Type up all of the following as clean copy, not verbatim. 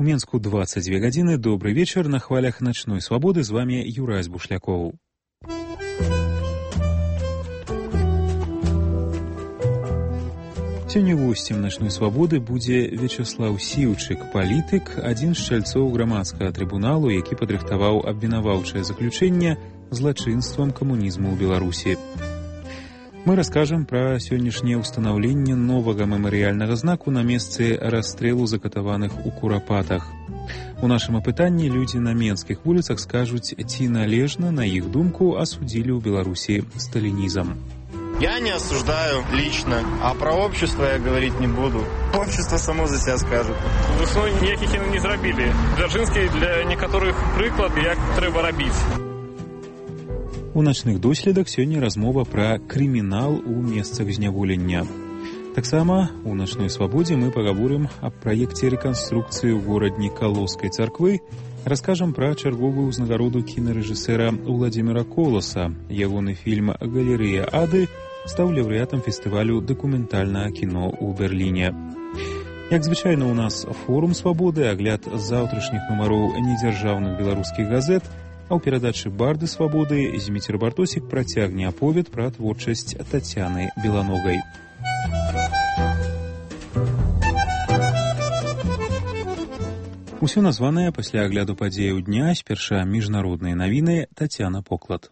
У Менску 22 гадзіны. Добрый вечер. На хвалях «Ночной свободы» з вами Юрась Бушляков. Сёння госцем «Ночной свободы» будзе Вячеслав Сіўчык, палітык, адзін з чальцоў грамадскага трыбуналу, які падрыхтаваў абвінаваўчае заключэнне злачынствам камунізму ў Беларусі. Мы раскажам пра сённяшняе ўстанаўленне новага мемарыяльнага знаку на месцы расстрэлу закатаваных у Курапатах. У нашым апытанні людзі на менскіх вуліцах скажуць, ці належна, на іх думку, асудзілі ў Беларусі сталінізм. Я не осуждаю лично, а про общество я говорить не буду. Общество само за себя скажет. Весною ніяких не зрабілі. Дзяржынскі для некаторых прыклад, як трэба рабіць. У начных доследах сёння размова пра крымінал у месцах зняволення. Таксама у «Ночной свободе» мы пагаворым аб праекце рэканструкцыі ў горадні Калоўскай царквы, раскажам пра чарговую ўзнагароду кінарэжысэра Уладзіміра Коласа. Ягоны фільм «Галерэя Ады» стаў лаўрэатам фестывалю дакументальнага кіно ў Берліне. Як звычайна, у нас форум свабоды, агляд заўтрашніх нумароў недзяржаўных беларускіх газет, а ў перадачы «Барды свабоды» Зміцер Бартосік працягне аповед пра творчасць Тацяны Беланогай. Усё названае пасля агляду падзеяў дня, спярша міжнародныя навіны, Тацяна Поклад.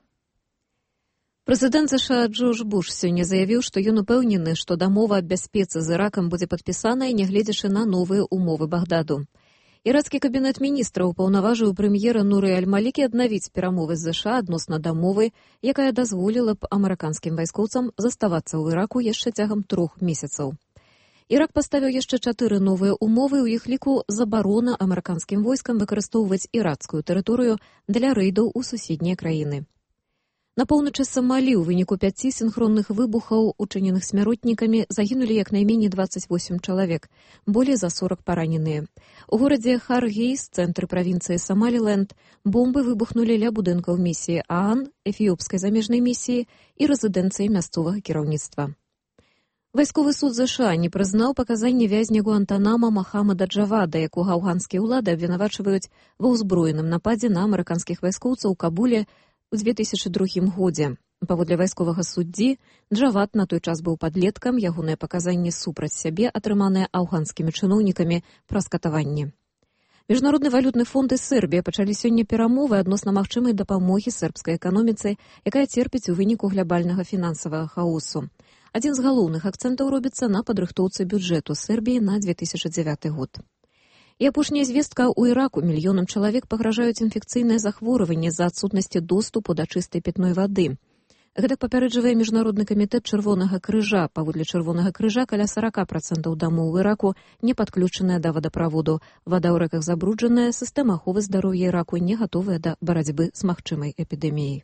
Прэзідэнт США Джордж Буш сёння заявіў, што ён упэўнены, што дамова аб бяспецы з Іракам будзе падпісаная, нягледзячы на новыя умовы Багдаду. Ірацкі кабінет міністраў паўнаважыў прэм'ера Нуры Аль-Малікі аднавіць перамовы з США адносна дамовы, якая дазволіла б амерыканскім вайскоўцам заставацца ў Іраку яшчэ цягам 3 месяцаў. Ірак паставіў яшчэ 4 новыя умовы, у іх ліку забарона амерыканскім войскам выкарыстоўваць іракскую тэрыторыю для рэйдаў у суседнія краіны. На поўначы Самалі ў выніку 5 сінхронных выбухаў, учыненых смяротнікамі, загінулі як найменей 28 чалавек, болей за 40 параненыя. У горадзе Харгейс, цэнтры правінцыі Самаліленд, бомбы выбухнулі ля будынкаў місіі ААН, эфіопскай замежнай місіі і рэзідэнцыі мясцовага кіраўніцтва. Вайсковы суд США не прызнаў паказанні вязня Гуантанама Махамада Джавада, якога афганскія ўлады абвінавачваюць ва ўзброеным нападзе на амерыканскіх вайскоўцаў у Кабуле ў 2002 годзе. Паводле вайсковага суддзі, Джавад на той час быў падлеткам, ягоныя паказанні супраць сябе атрыманыя афганскімі чыноўнікамі праз катаванні. Міжнародны валютны фонд і Сербія пачалі сёння перамовы адносна магчымай дапамогі сербскай эканоміцы, якая церпіць у выніку глобальнага фінансавага хаосу. Адзін з галоўных акцэнтаў робіцца на падрыхтоўцы бюджэту Сербіі на 2009 год. І апошняя звестка, у Іраку мільёнам чалавек пагражаюць інфекцыйныя захворванні з-за адсутнасці доступу да чыстай пітной вады. Гэтак папярэджвае Міжнародны камітэт Чырвонага крыжа. Паводле Чырвонага крыжа каля 40% дамоў у Іраку не падключаныя да вадаправоду. Вада ў рэках забруджаная, сістэма аховы здароўя Іраку не гатовая да барацьбы з магчымай эпідэміяй.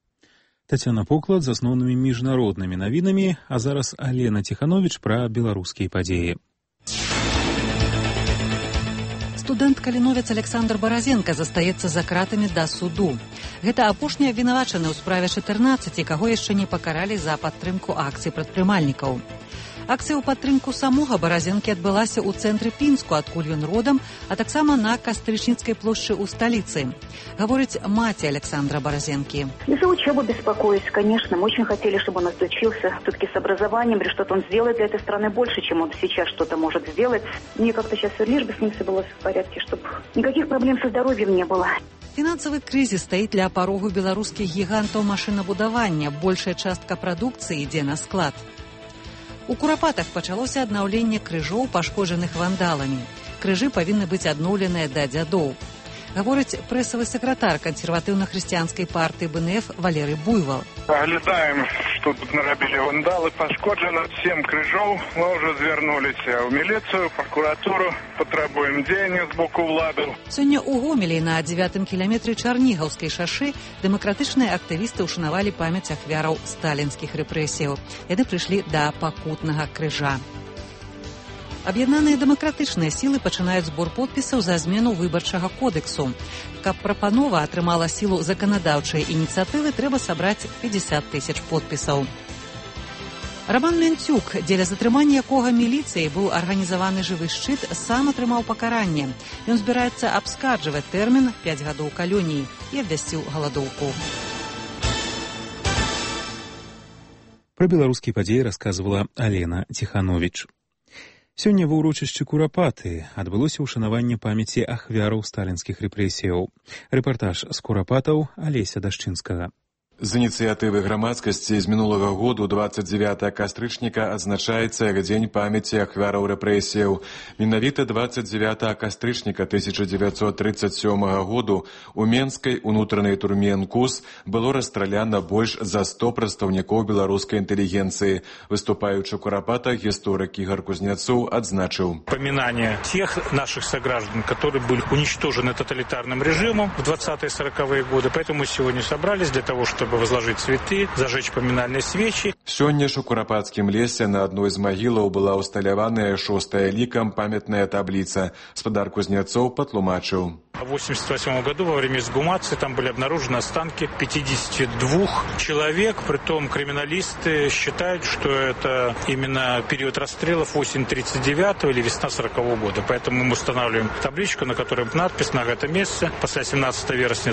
Тацяна Поклад з асноўнымі міжнароднымі навінамі, а зараз Алена Ціхановіч пра беларускія падзеі. Студэнт-каліновец Александр Баразенка застаецца за кратамі да суду. Гэта апошні абвінавачаны ў справе 14, каго яшчэ не пакаралі за падтрымку акцый прадпрымальнікаў. Акцыя ў падтрымку самога Баразенкі адбылася ў цэнтры Пінску, адкуль ён родам, а таксама на Кастрычніцкай плошчы ў сталіцы. Гаворыць маці Александра Баразенкі. За учебу беспокоюсь, конечно. Мы очень хотели, чтобы он отучился все-таки с образованием, или что-то он сделает для этой страны больше, чем он сейчас что-то может сделать. Мне как-то сейчас лишь бы с ним все было в порядке, чтобы никаких проблем со здоровьем не было. Фінансавы крызіс стаіць ля парогу беларускіх гігантаў машынабудавання. Большая частка прадукцыі ідзе на склад. У Курапатах пачалося аднаўленне крыжоў, пашкоджаных вандаламі. Крыжы павінны быць адноўленыя да дзядоў. Гаворыць прэсавы сакратар кансерватыўна-хрысціянскай партыі БНФ Валерый Буйвал. Оглядаем, что тут нарабілі вандалы. Пашкоджана 7 крыжоў. Мы уже звярнуліся ў міліцыю, прокуратуру. Патрабуем дзеяння з боку ўладаў. Сёння ў Гомелі на 9-м кіламетры Чарнігаўскай шашы дэмакратычныя актывісты ўшанавалі памяць ахвяраў сталінскіх рэпрэсіяў. Яны прыйшлі да пакутнага крыжа. Аб'яднаныя дэмакратычныя сілы пачынаюць збор подпісаў за змену выбарчага кодэксу. Каб прапанова атрымала сілу заканадаўчай ініцыятывы, трэба сабраць 50 000 подпісаў. Роман Мянцюк, дзеля затрымання якога міліцыяй быў арганізаваны жывы шчыт, сам атрымаў пакаранне. Ён збіраецца абскарджваць тэрмін 5 гадоў калоніі і абвясціў галадоўку. Пра беларускія падзеі расказвала Алена Ціхановіч. Сёння ва ўрочышчы Курапаты адбылося ўшанаванне памяці ахвяраў сталінскіх рэпрэсіяў. Рэпартаж з Курапатаў Алеся Дашчынскага. З ініцыятывы грамадскасці з мінулага году 29 кастрычніка адзначаецца як дзень памяці ахвяраў рэпрэсіяў. Менавіта 29 кастрычніка 1937 году у Менскай унутранай турме НКУС было расстраляна больш за 100 прадстаўнікоў беларускай інтэлігенцыі. Выступаючы ў Курапатах, гісторык Ігор Кузнецоў адзначыў: «Поминание тех наших сограждан, которые были уничтожены тоталитарным режимом в 20-40-е годы. Поэтому мы сегодня собрались для того, чтобы возложить цветы, зажечь поминальные свечи». Сёння ж у Курапатскім лесе на адной з магілаў была ўсталяваная 6-я лікам памятная табліца. Спадар Кузнецоў патлумачыў: В 1988 году во время эксгумации там были обнаружены останки 52 человек. Притом криминалисты считают, что это именно период расстрелов осень 1939 или весна 1940 года. Поэтому мы устанавливаем табличку, на которой надпись на этом месте. После 17 вересня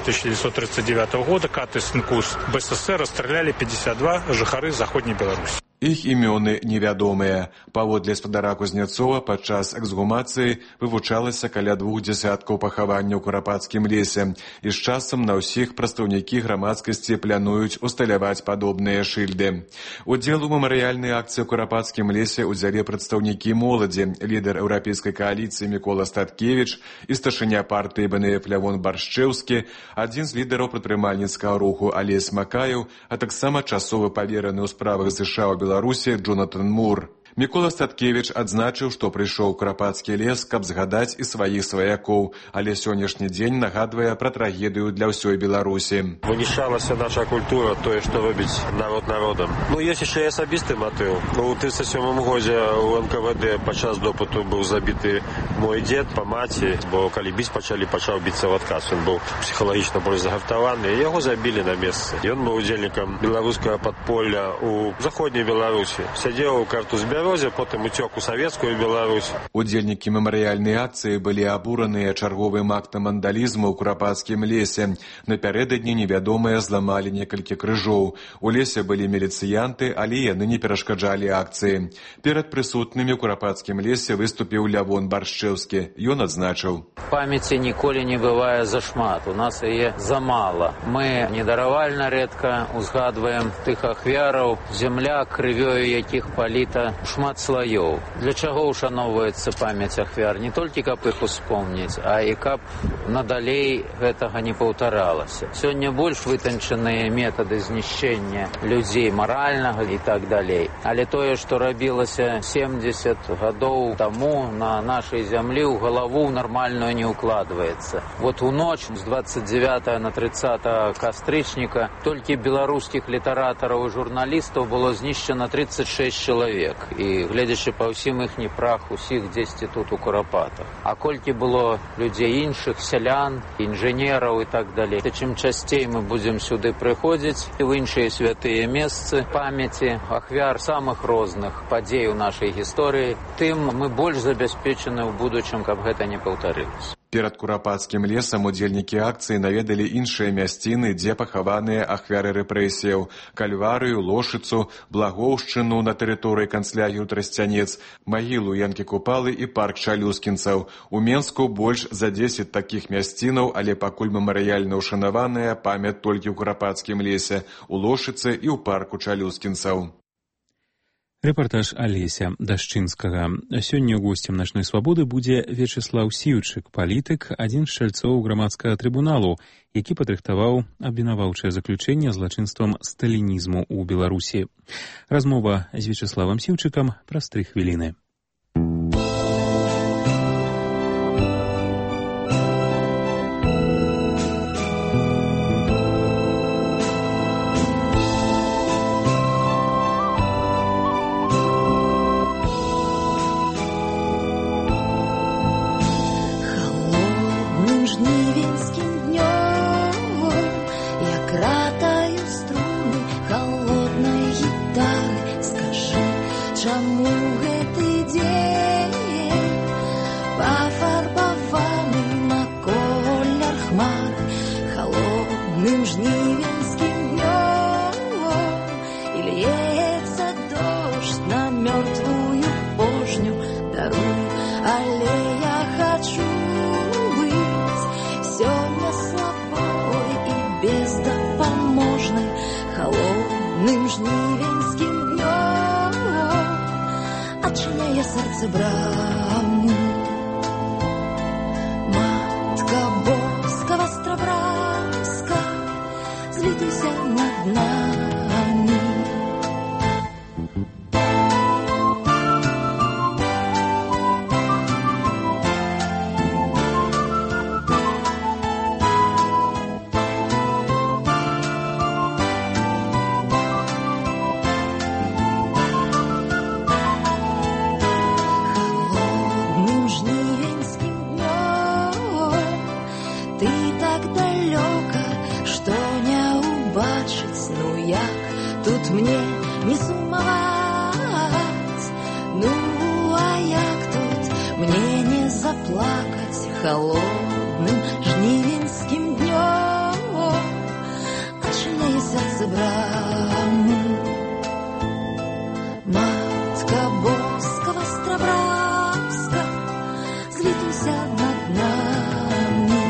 1939 года КАТИС НКУС БССР расстреляли 52 жыхары Заходней Беларуси. Іх імёны невядомыя. Паводле спадара Кузнецова, падчас эксгумацыі вывучалася каля 2 дзясяткаў пахаванняў у Курапатскім лесе. І з часам на ўсіх прадстаўнікі грамадскасці плануюць усталяваць падобныя шыльды. Удзел у мемарыяльнай акцыі ў Курапатскім лесе ўзялі прадстаўнікі моладзі, лідар еўрапейскай кааліцыі Мікола Статкевіч і старшыня партыі БНФ Лявон Баршчэўскі, адзін з лідараў прадпрымальніцкага руху Алесь Макаеў, а таксама часовы павераны ў справах ЗША ў Беларусі Джонатан Мур. Мікола Статкевіч адзначыў, што прыйшоў у Курапатскі лес, каб згадаць і сваіх сваякоў, але сённяшні дзень нагадвае пра трагедыю для ўсёй Беларусі. Вынішалася наша культура, тое, што робіць народ народам. Ёсць яшчэ і асабісты матыў. У 1937 годзе у НКВД падчас допыту быў забіты мой дзед па маці, бо калі біць пачалі, пачаў біцца ў адказ. Ён быў псіхалагічна больш загартаваны, і яго забілі на месцы. Ён быў удзельнікам беларускага падполля ў заходняй Беларусі. Сядзеў у Картузбе, потым уцёк у савецкую Беларусь. Удзельнікі мемарыяльнай акцыі былі абураныя чарговым актам вандалізму ў Курапатскім лесе. Напярэдадні невядомыя зламалі некалькі крыжоў. У лесе былі міліцыянты, але яны не перашкаджалі акцыі. Перад прысутнымі ў Курапатскім лесе выступіў Лявон Баршчэўскі. Ён адзначыў: «Памяці ніколі не бывае зашмат, у нас яе замала. Мы недаравальна рэдка узгадваем тых ахвяраў, зямля, крывёю якіх паліта шмат слоёў. Для чаго ушаноўваецца памяць ахвяр? Не толькі каб іх успомніць, а і каб надалей гэтага не паўтаралася. Сёння больш вытанчаныя метады знішчэння людзей маральнага і так далей. Але тое, што рабілася 70 гадоў таму на нашай зямлі, у галаву нармальную не укладваецца. Вот у ноч з 29 на 30 кастрычніка толькі беларускіх літаратараў і журналістаў было знішчана 36 чалавек. І гледзячы па ўсім іхні прах усіх дзесьці тут у Курапатах. А колькі было людзей іншых, сялян, інжынераў і так далей. Чым часцей мы будзем сюды прыходзіць і ў іншыя святыя месцы памяці ахвяр самых розных падзей у нашай гісторыі, тым мы больш забяспечаны ў будучым, каб гэта не паўтарылася. Перад Курапатскім лесам удзельнікі акцыі наведалі іншыя мясціны, дзе пахаваныя ахвяры рэпрэсіяў: Кальварыю, Лошыцу, Благоўшчыну на тэрыторыі канцлагеру Трасцянец, магілу Янкі Купалы і парк чалюскінцаў. У Менску больш за 10 такіх мясцінаў, але пакуль мемарыяльна ўшанаваная памяць толькі ў Курапатскім лесе, у Лошыцы і ў парку чалюскінцаў. Рэпартаж Алеся Дашчынскага. Сёння госцем начной свабоды будзе Вячеслаў Сіўчык, палітык, адзін з чальцоў грамадскага трыбуналу, які падрыхтаваў абвінаваўчае заключэнне злачынствам сталінізму ў Беларусі. Размова з Вячеславам Сіўчыкам праз 3 хвіліны. Скажи холодным жнивеньским днем, отчиняя сердце браму. Матка Боска, Востробрамска, злитуйся над нами. Тут мне не сумовать, ну а як тут мне не заплакать холодным жнивеньским днем, отчиняя сердце браму. Матка Боска, Востробрамска, злитуйся над нами.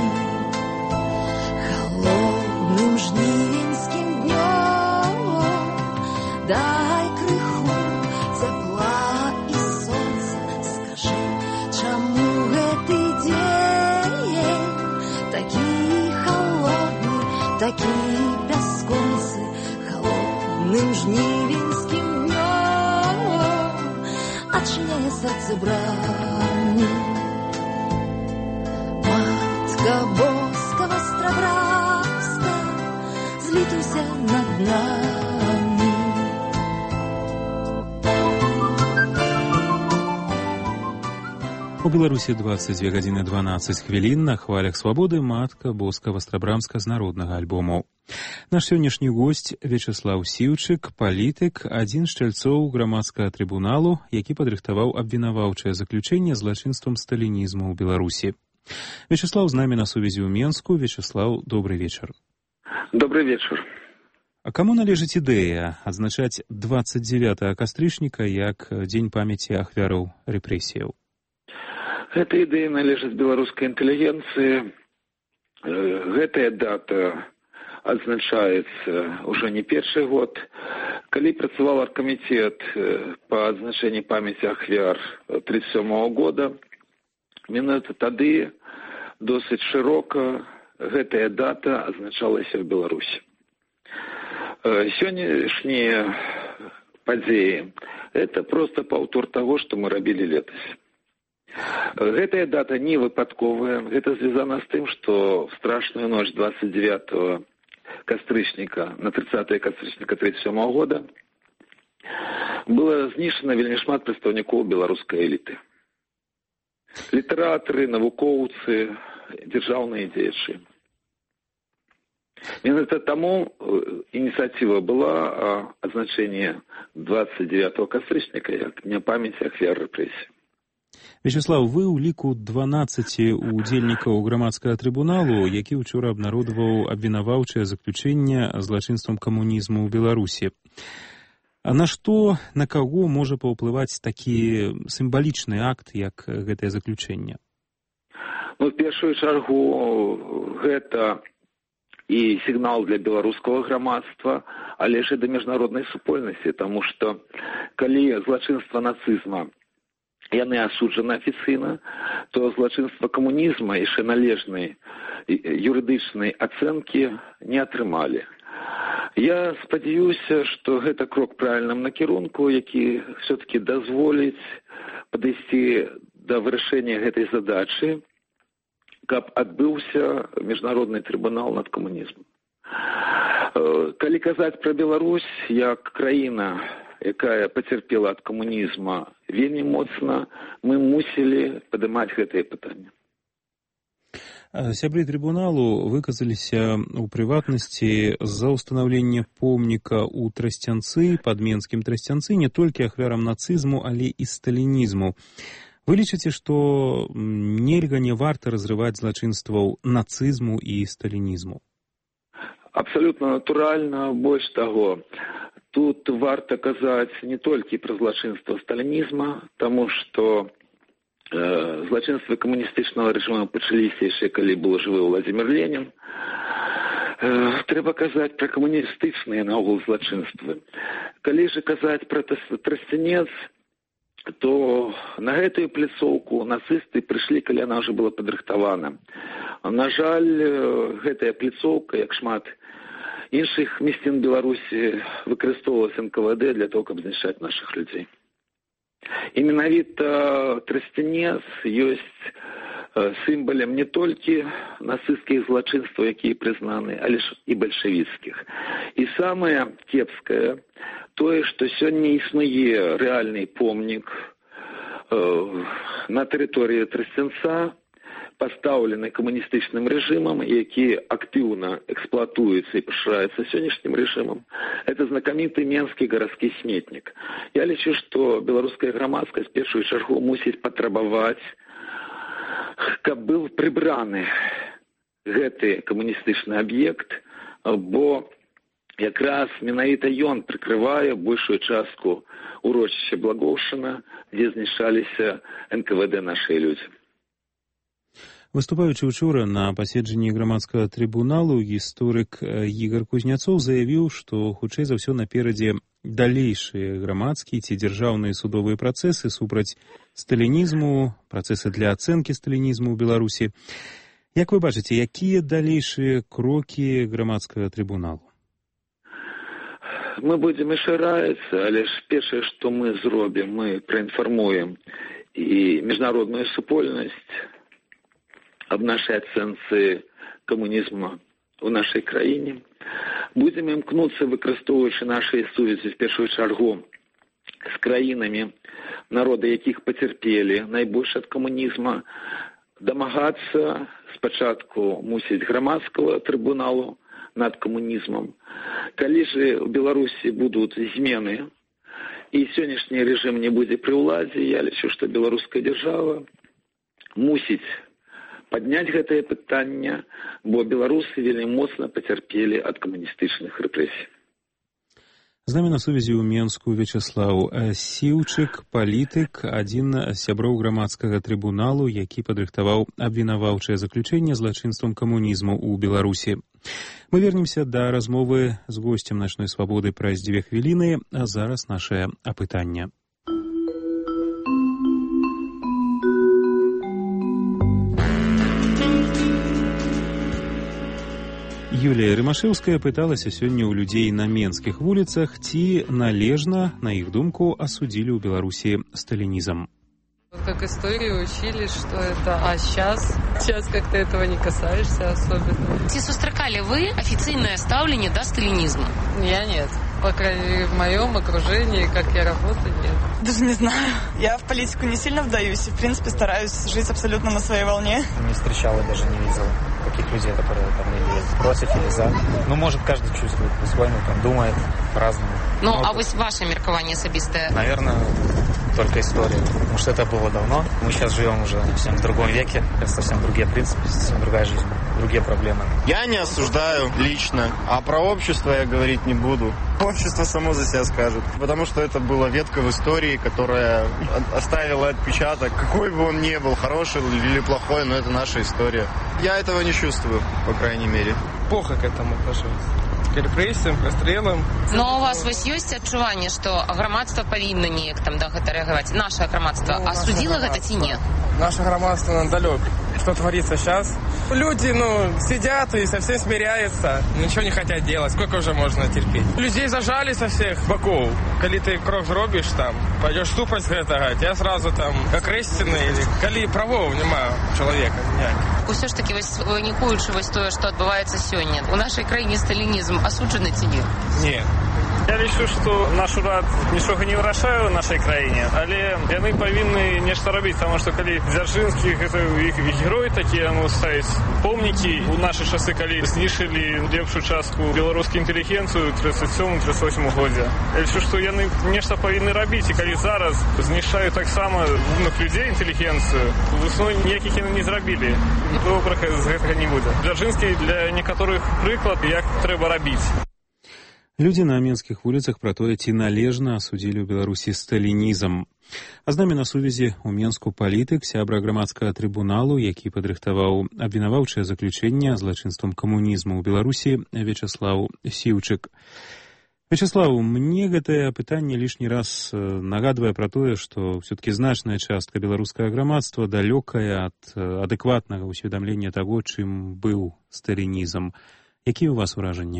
Холодным жнивеньским днем дай крыху тепла и солнца. Скажи, чему этот день такий холодный, такий бесконцы? Холодным жнивеньским днем отчиняя сердце браму. Матка Боска, Востробрамска, злитуйся над нами. У Беларусі 22 гадзіны 12 хвілін. На хвалях свабоды матка Боска, Востробрамска з народнага альбому. Наш сённяшні госць Вячеслаў Сіўчык, палітык, адзін з чальцоў грамадскага трыбуналу, які падрыхтаваў абвінаваўчае заключэнне злачынствам сталінізму ў Беларусі. Вячеслаў з намі на сувязі ў Менску. Вячеслаў, добрый вечар. Добрый вечар. А каму належыць ідэя адзначаць 29 кастрычніка як дзень памяці ахвяраў рэпрэсіяў? Гэта ідэя належыць беларускай інтэлігенцыі. Гэтая дата адзначаецца ўжо не першы год. Калі працаваў аргкамітэт па адзначэнні памяці ахвяр 1937 года, менавіта тады досыць шырока гэтая дата адзначалася ў Беларусі. Сённяшнія падзеі – это просто паўтор таго, што мы рабілі летась. Гэтая дата не выпадковая. Гэта звязана з тым, што в страшную ноч 29 кастрычніка на 30 кастрычніка 1937 года было знішчана вельмі шмат прадстаўнікоў беларускай эліты. Літаратары, навукоўцы, дзяржаўныя дзеячы. Менавіта таму ініцыятыва была адзначэнне 29 кастрычніка як дня памяці ахвяр рэпрэсій. Вячеслаў, вы ў ліку 12 удзельнікаў грамадскага трыбуналу, які ўчора абнародаваў абвінаваўчае заключэнне злачынствам камунізму ў Беларусі. А на што, на каго можа паўплываць такі сімвалічны акт, як гэтае заключэнне? Ну, в першую чаргу, гэта і сігнал для беларускага грамадства, але ж і да міжнароднай супольнасці, таму што калі злачынства нацызма яны асуджаны афіцыйна, то злачынства камунізма яшчэ належнай юрыдычнай ацэнкі не атрымалі. Я спадзяюся, што гэта крок правільным накірунку, які все-таки дазволіць падысці да вырашэння гэтай задачы, каб адбыўся міжнародны трыбунал над камунізмам. Калі казаць пра Беларусь як краіна, якая пацярпела ад камунізма вельмі моцна, мы мусілі падымаць гэтае пытанне. Сябры трыбуналу выказаліся ў прыватнасці за ўстанаўленне помніка ў Трасцянцы, пад Менскім Трасцянцы, не толькі ахвярам нацызму, але і сталінізму. Вы лічыце, што нельга, не варта разрываць злачынстваў нацызму і сталінізму? Абсалютна натуральна, больш таго. Тут варта казаць не толькі пра злачынства сталінізма, таму што злачынствы камуністычнага рэжыму пачаліся яшчэ, калі быў жывы Владзімір Ленін. Трэба казаць пра камуністычныя наогул злачынствы. Калі ж казаць пра Трасцянец, то на гэтую пляцоўку нацысты прыйшлі, калі яна ўжо была падрыхтавана. На жаль, гэтая пляцоўка, як шмат іншых месцін Беларусі, выкарыстоўвалася НКВД для того, каб знішчаць нашых людзей. І менавіта Трасцянец ёсць сімвалем не толькі нацысцкіх злачынстваў, якія прызнаны, але ж і бальшавіцкіх. І самае кепскае тое, што сёння існуе рэальны помнік на тэрыторыі Трасцянца, пастаўлены камуністычным рэжымам, які актыўна эксплуатуецца і пашыраецца сённяшнім рэжымам. Это знакаміты менскі гарадскі сметнік. Я лічу, што беларуская грамадскасць в першую чаргу мусіць патрабаваць, каб быў прыбраны гэты камуністычны аб'ект, бо якраз менавіта ён прыкрывае большую частку урочышча Благоўшчына, дзе знішчаліся НКВД нашыя людзі. Выступаючы учора на паседжанні грамадскага трыбуналу, гісторык Ігар Кузняцоў заявіў, што хутчэй за ўсё наперадзе далейшыя грамадскія ці дзяржаўныя судовыя працэсы супраць сталінізму, працэсы для ацэнкі сталінізму ў Беларусі. Як вы бачыце, якія далейшыя крокі грамадскага трыбуналу? Мы будзем яшчэ раіцца, але ж першае, што мы зробім, мы праінфармуем і міжнародную супольнасць аб нашай ацэнцы камунізму ў нашай краіне. Будзем імкнуцца, выкарыстоўваючы нашыя сувязі в першую чаргу з краінамі, народы якіх пацярпелі найбольш ад камунізма, дамагацца спачатку мусіць грамадскага трыбуналу над камунізмам. Калі ж у Беларусі будуць змены і сённяшні рэжым не будзе пры ўладзе, я лічу, што беларуская дзяржава мусіць падняць гэтае пытанне, бо беларусы вельмі моцна пацярпелі ад камуністычных рэпрэсій. З намі на сувязі ў Менску Вячаслаў Сіўчык, палітык, адзін з сяброў грамадскага трыбуналу, які падрыхтаваў абвінаваўчае заключэнне злачынствам камунізму ў Беларусі. Мы вернемся да размовы з госцем начной свабоды праз 2 хвіліны, а зараз нашае апытанне. Юлія Рымашэўская пыталася сёння ў людзей на менскіх вуліцах, ці належна, на іх думку, асудзілі ў Беларусі сталінізм. Как историю учили, что это, а сейчас как-то этого не касаешься особенно. Ці сустракали вы официальное ставление до сталинизма? Я нет. По крайней мере, в моем окружении, как я работаю, нет. Даже не знаю. Я в политику не сильно вдаюсь и, в принципе, стараюсь жить абсолютно на своей волне. Не встречал и даже не видел таких людей, которые там или против, или за. Ну, может, каждый чувствует по-своему, там, думает по-разному. Ну, а ваше меркование особистое? Наверное, только история. Потому что это было давно. Мы сейчас живем уже совсем в другом веке. Совсем другие принципы, совсем другая жизнь, другие проблемы. Я не осуждаю лично, а про общество я говорить не буду. Общество само за себя скажет. Потому что это была ветка в истории, которая оставила отпечаток. Какой бы он ни был, хороший или плохой, но это наша история. Я этого не чувствую, по крайней мере. Плохо к этому отношусь. К репрессиям, к расстрелам. Но у вас ёсць адчуванне, што грамадства павінна неяк там да гэта рэагаваць? Наше грамадства асудзіла гэта ці не? Наше громадство нам далек. Что творится сейчас? Люди, сидят и совсем смиряются. Ничего не хотят делать. Сколько уже можно терпеть? Людей зажали со всех боков. Коли ты крок зробишь там, пойдешь супать гэтага, тебя сразу там окрестины или коли правов нема человека. Усё ж таки, вынікуючы тое, што адбываецца сёння, у нашай краіне сталінізм асуджаны ці не? Нет. Я лічу, што наш урад нічога не вырашае ў нашай краіне, але яны павінны нешта рабіць, таму што калі Дзяржынскі, гэта іх герой такі, яму ставіць помнікі у нашы часы, калі знішылі лепшую частку беларускую інтэлігенцыю 37-38 годзе. Я лічу, што яны нешта павінны рабіць, і калі зараз знішчаюць таксама умных людзей інтэлігенцыю, высной ніякіх яны не зрабілі. Добрага з гэтага не будзе. Дзяржынскі для некаторых прыклад, як трэба рабіць. Людзі на менскіх вуліцах пра тое, ці належна асудзілі ў Беларусі сталінізм. А з намі на сувязі ў Менску палітык, сябра грамадскага трыбуналу, які падрыхтаваў абвінаваўчае заключэнне злачынствам камунізму ў Беларусі, Вячаслаў Сіўчык. Вячаслаў, мне гэтае пытанне лішні раз нагадвае пра тое, што ўсё-ткі значная частка беларускага грамадства далёкая ад адэкватнага ўсведамлення таго, чым быў сталінізм. Якія ў вас ўражанні?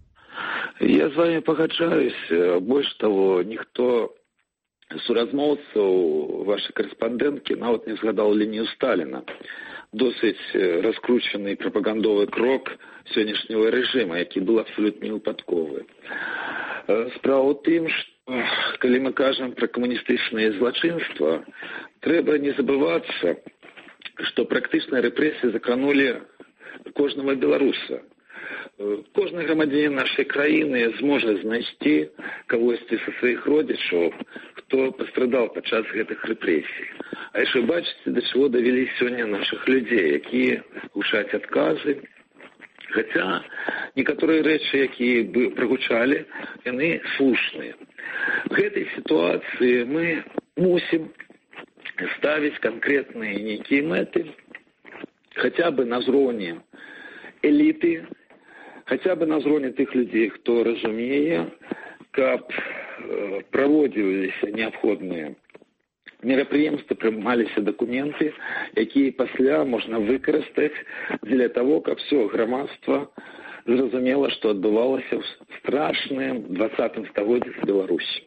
Я з вами пагаджаюсь. Больш таго, ніхто з суразмоўцаў вашай карэспандэнткі нават не згадаў лінію Сталіна. Досыць раскручаны прапагандовы крок сённяшняго рэжыма, які быў абсалютна невыпадковы. Справа ў тым, што калі мы кажам пра камуністычнае злачынства, трэба не забывацца, што практычна рэпрэсіі закранулі кожнага беларуса. Кожны грамадзянін нашай краіны зможа знайсці кагосьці са сваіх родзічаў, хто пастрадаў падчас гэтых рэпрэсій. А яшчэ бачыце, да чаго давялі сёння нашых людзей, якія гучаць адказы. Хаця некаторыя рэчы, якія бы прагучалі, яны слушныя. В гэтай сітуацыі мы мусім ставіць канкрэтныя нейкія мэты, хаця бы на ўзроўні эліты, хаця бы на ўзроўні тых людзей, хто разумее, каб праводзіліся неабходныя мерапрыемствы, прымаліся дакументы, якія пасля можна выкарыстаць дзеля таго, каб все грамадства зразумела, што адбывалася ў страшным 20 стагоддзі в Беларусі.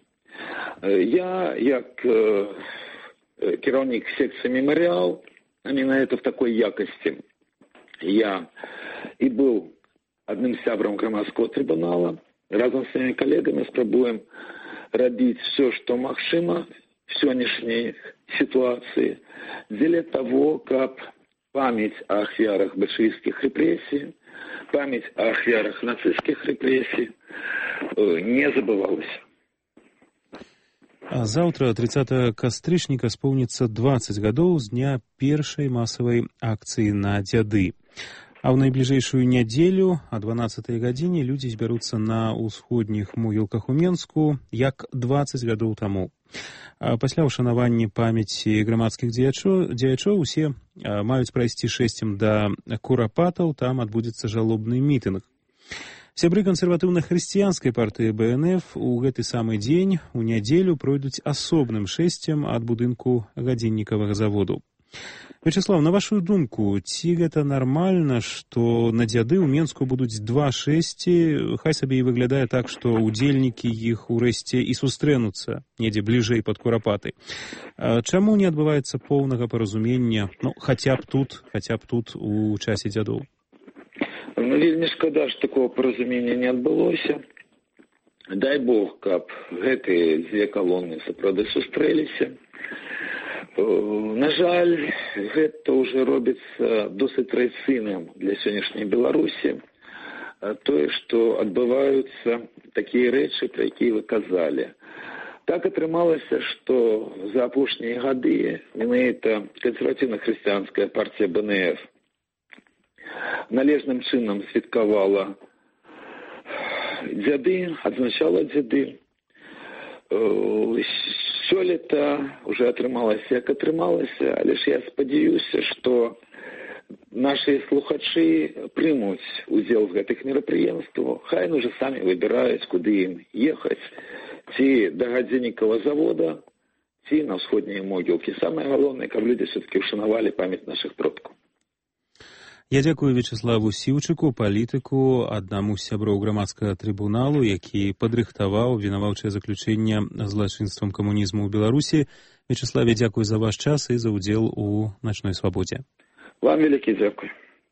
Я, як кіраўнік секцыі «Мемарыал», а менавіта в такой якасці, я і быў адным сябрам грамадского трибунала. Разом с своими коллегами спробуем робить все, что магчыма в сённяшняй ситуации, для того, как память о ахвярах большевистских репрессий, память о ахвярах нацистских репрессий не забывалась. А заўтра, 30 кастрычніка, споўніцца 20 гадоў з дня першай масавай акцыі на дзяды. А ў найбліжэйшую нядзелю о 12 гадзіне людзі збяруцца на ўсходніх могілках у Менску, як 20 гадоў таму. Пасля ўшанавання памяці грамадскіх дзеячоў усе маюць прайсці шэсцем да Курапатаў, там адбудзецца жалобны мітынг. Сябры кансерватыўна-хрысціянскай партыі БНФ у гэты самы дзень, у нядзелю, пройдуць асобным шэсцем ад будынку гадзіннікавага заводу. Вячаслав, на вашу думку, ці гэта нармальна, што на дзяды ў Менску будуць два шэсці, хай сабе і выглядае так, што удзельнікі іх урэшце і сустрэнуцца недзе бліжэй пад Курапатай. Чаму не адбываецца поўнага паразумення, хаця б тут у часе дзядоў? Вельмі шкада, што такого паразумення не адбылося. Дай Бог, каб гэтыя дзве калоны сапраўды сустрэліся. На жаль, гэта ўжо робіцца досыць традыцыйным для сённяшняй Беларусі. Тое, што адбываюцца такія рэчы, пра якія вы казалі. Так атрымалася, што за апошнія гады менавіта кансерватыўна-хрысціянская партія БНФ належным чынам святкавала дзяды, адзначала дзяды. Сёлета уже атрымалася, як атрымалася, але ж я спадзяюся, што наши слухачы прымуць удзел в гэтых мерапрыемствах, хай уже самі выбіраюць, куды ім ехаць, ці да гадзіннікавага завода, ці на ўсходнія могілкі. Самае галоўнае, каб людзі все-таки ушанавалі памяць нашых продкаў. Я дзякую Вячаславу Сіўчыку, палітыку, аднаму з сяброў грамадскага трыбуналу, які падрыхтаваў абвінаваўчае заключэнне злачынствам камунізму ў Беларусі. Вячаславе, дзякую за ваш час і за ўдзел у начной свабодзе. Вам вялікі дзякуй.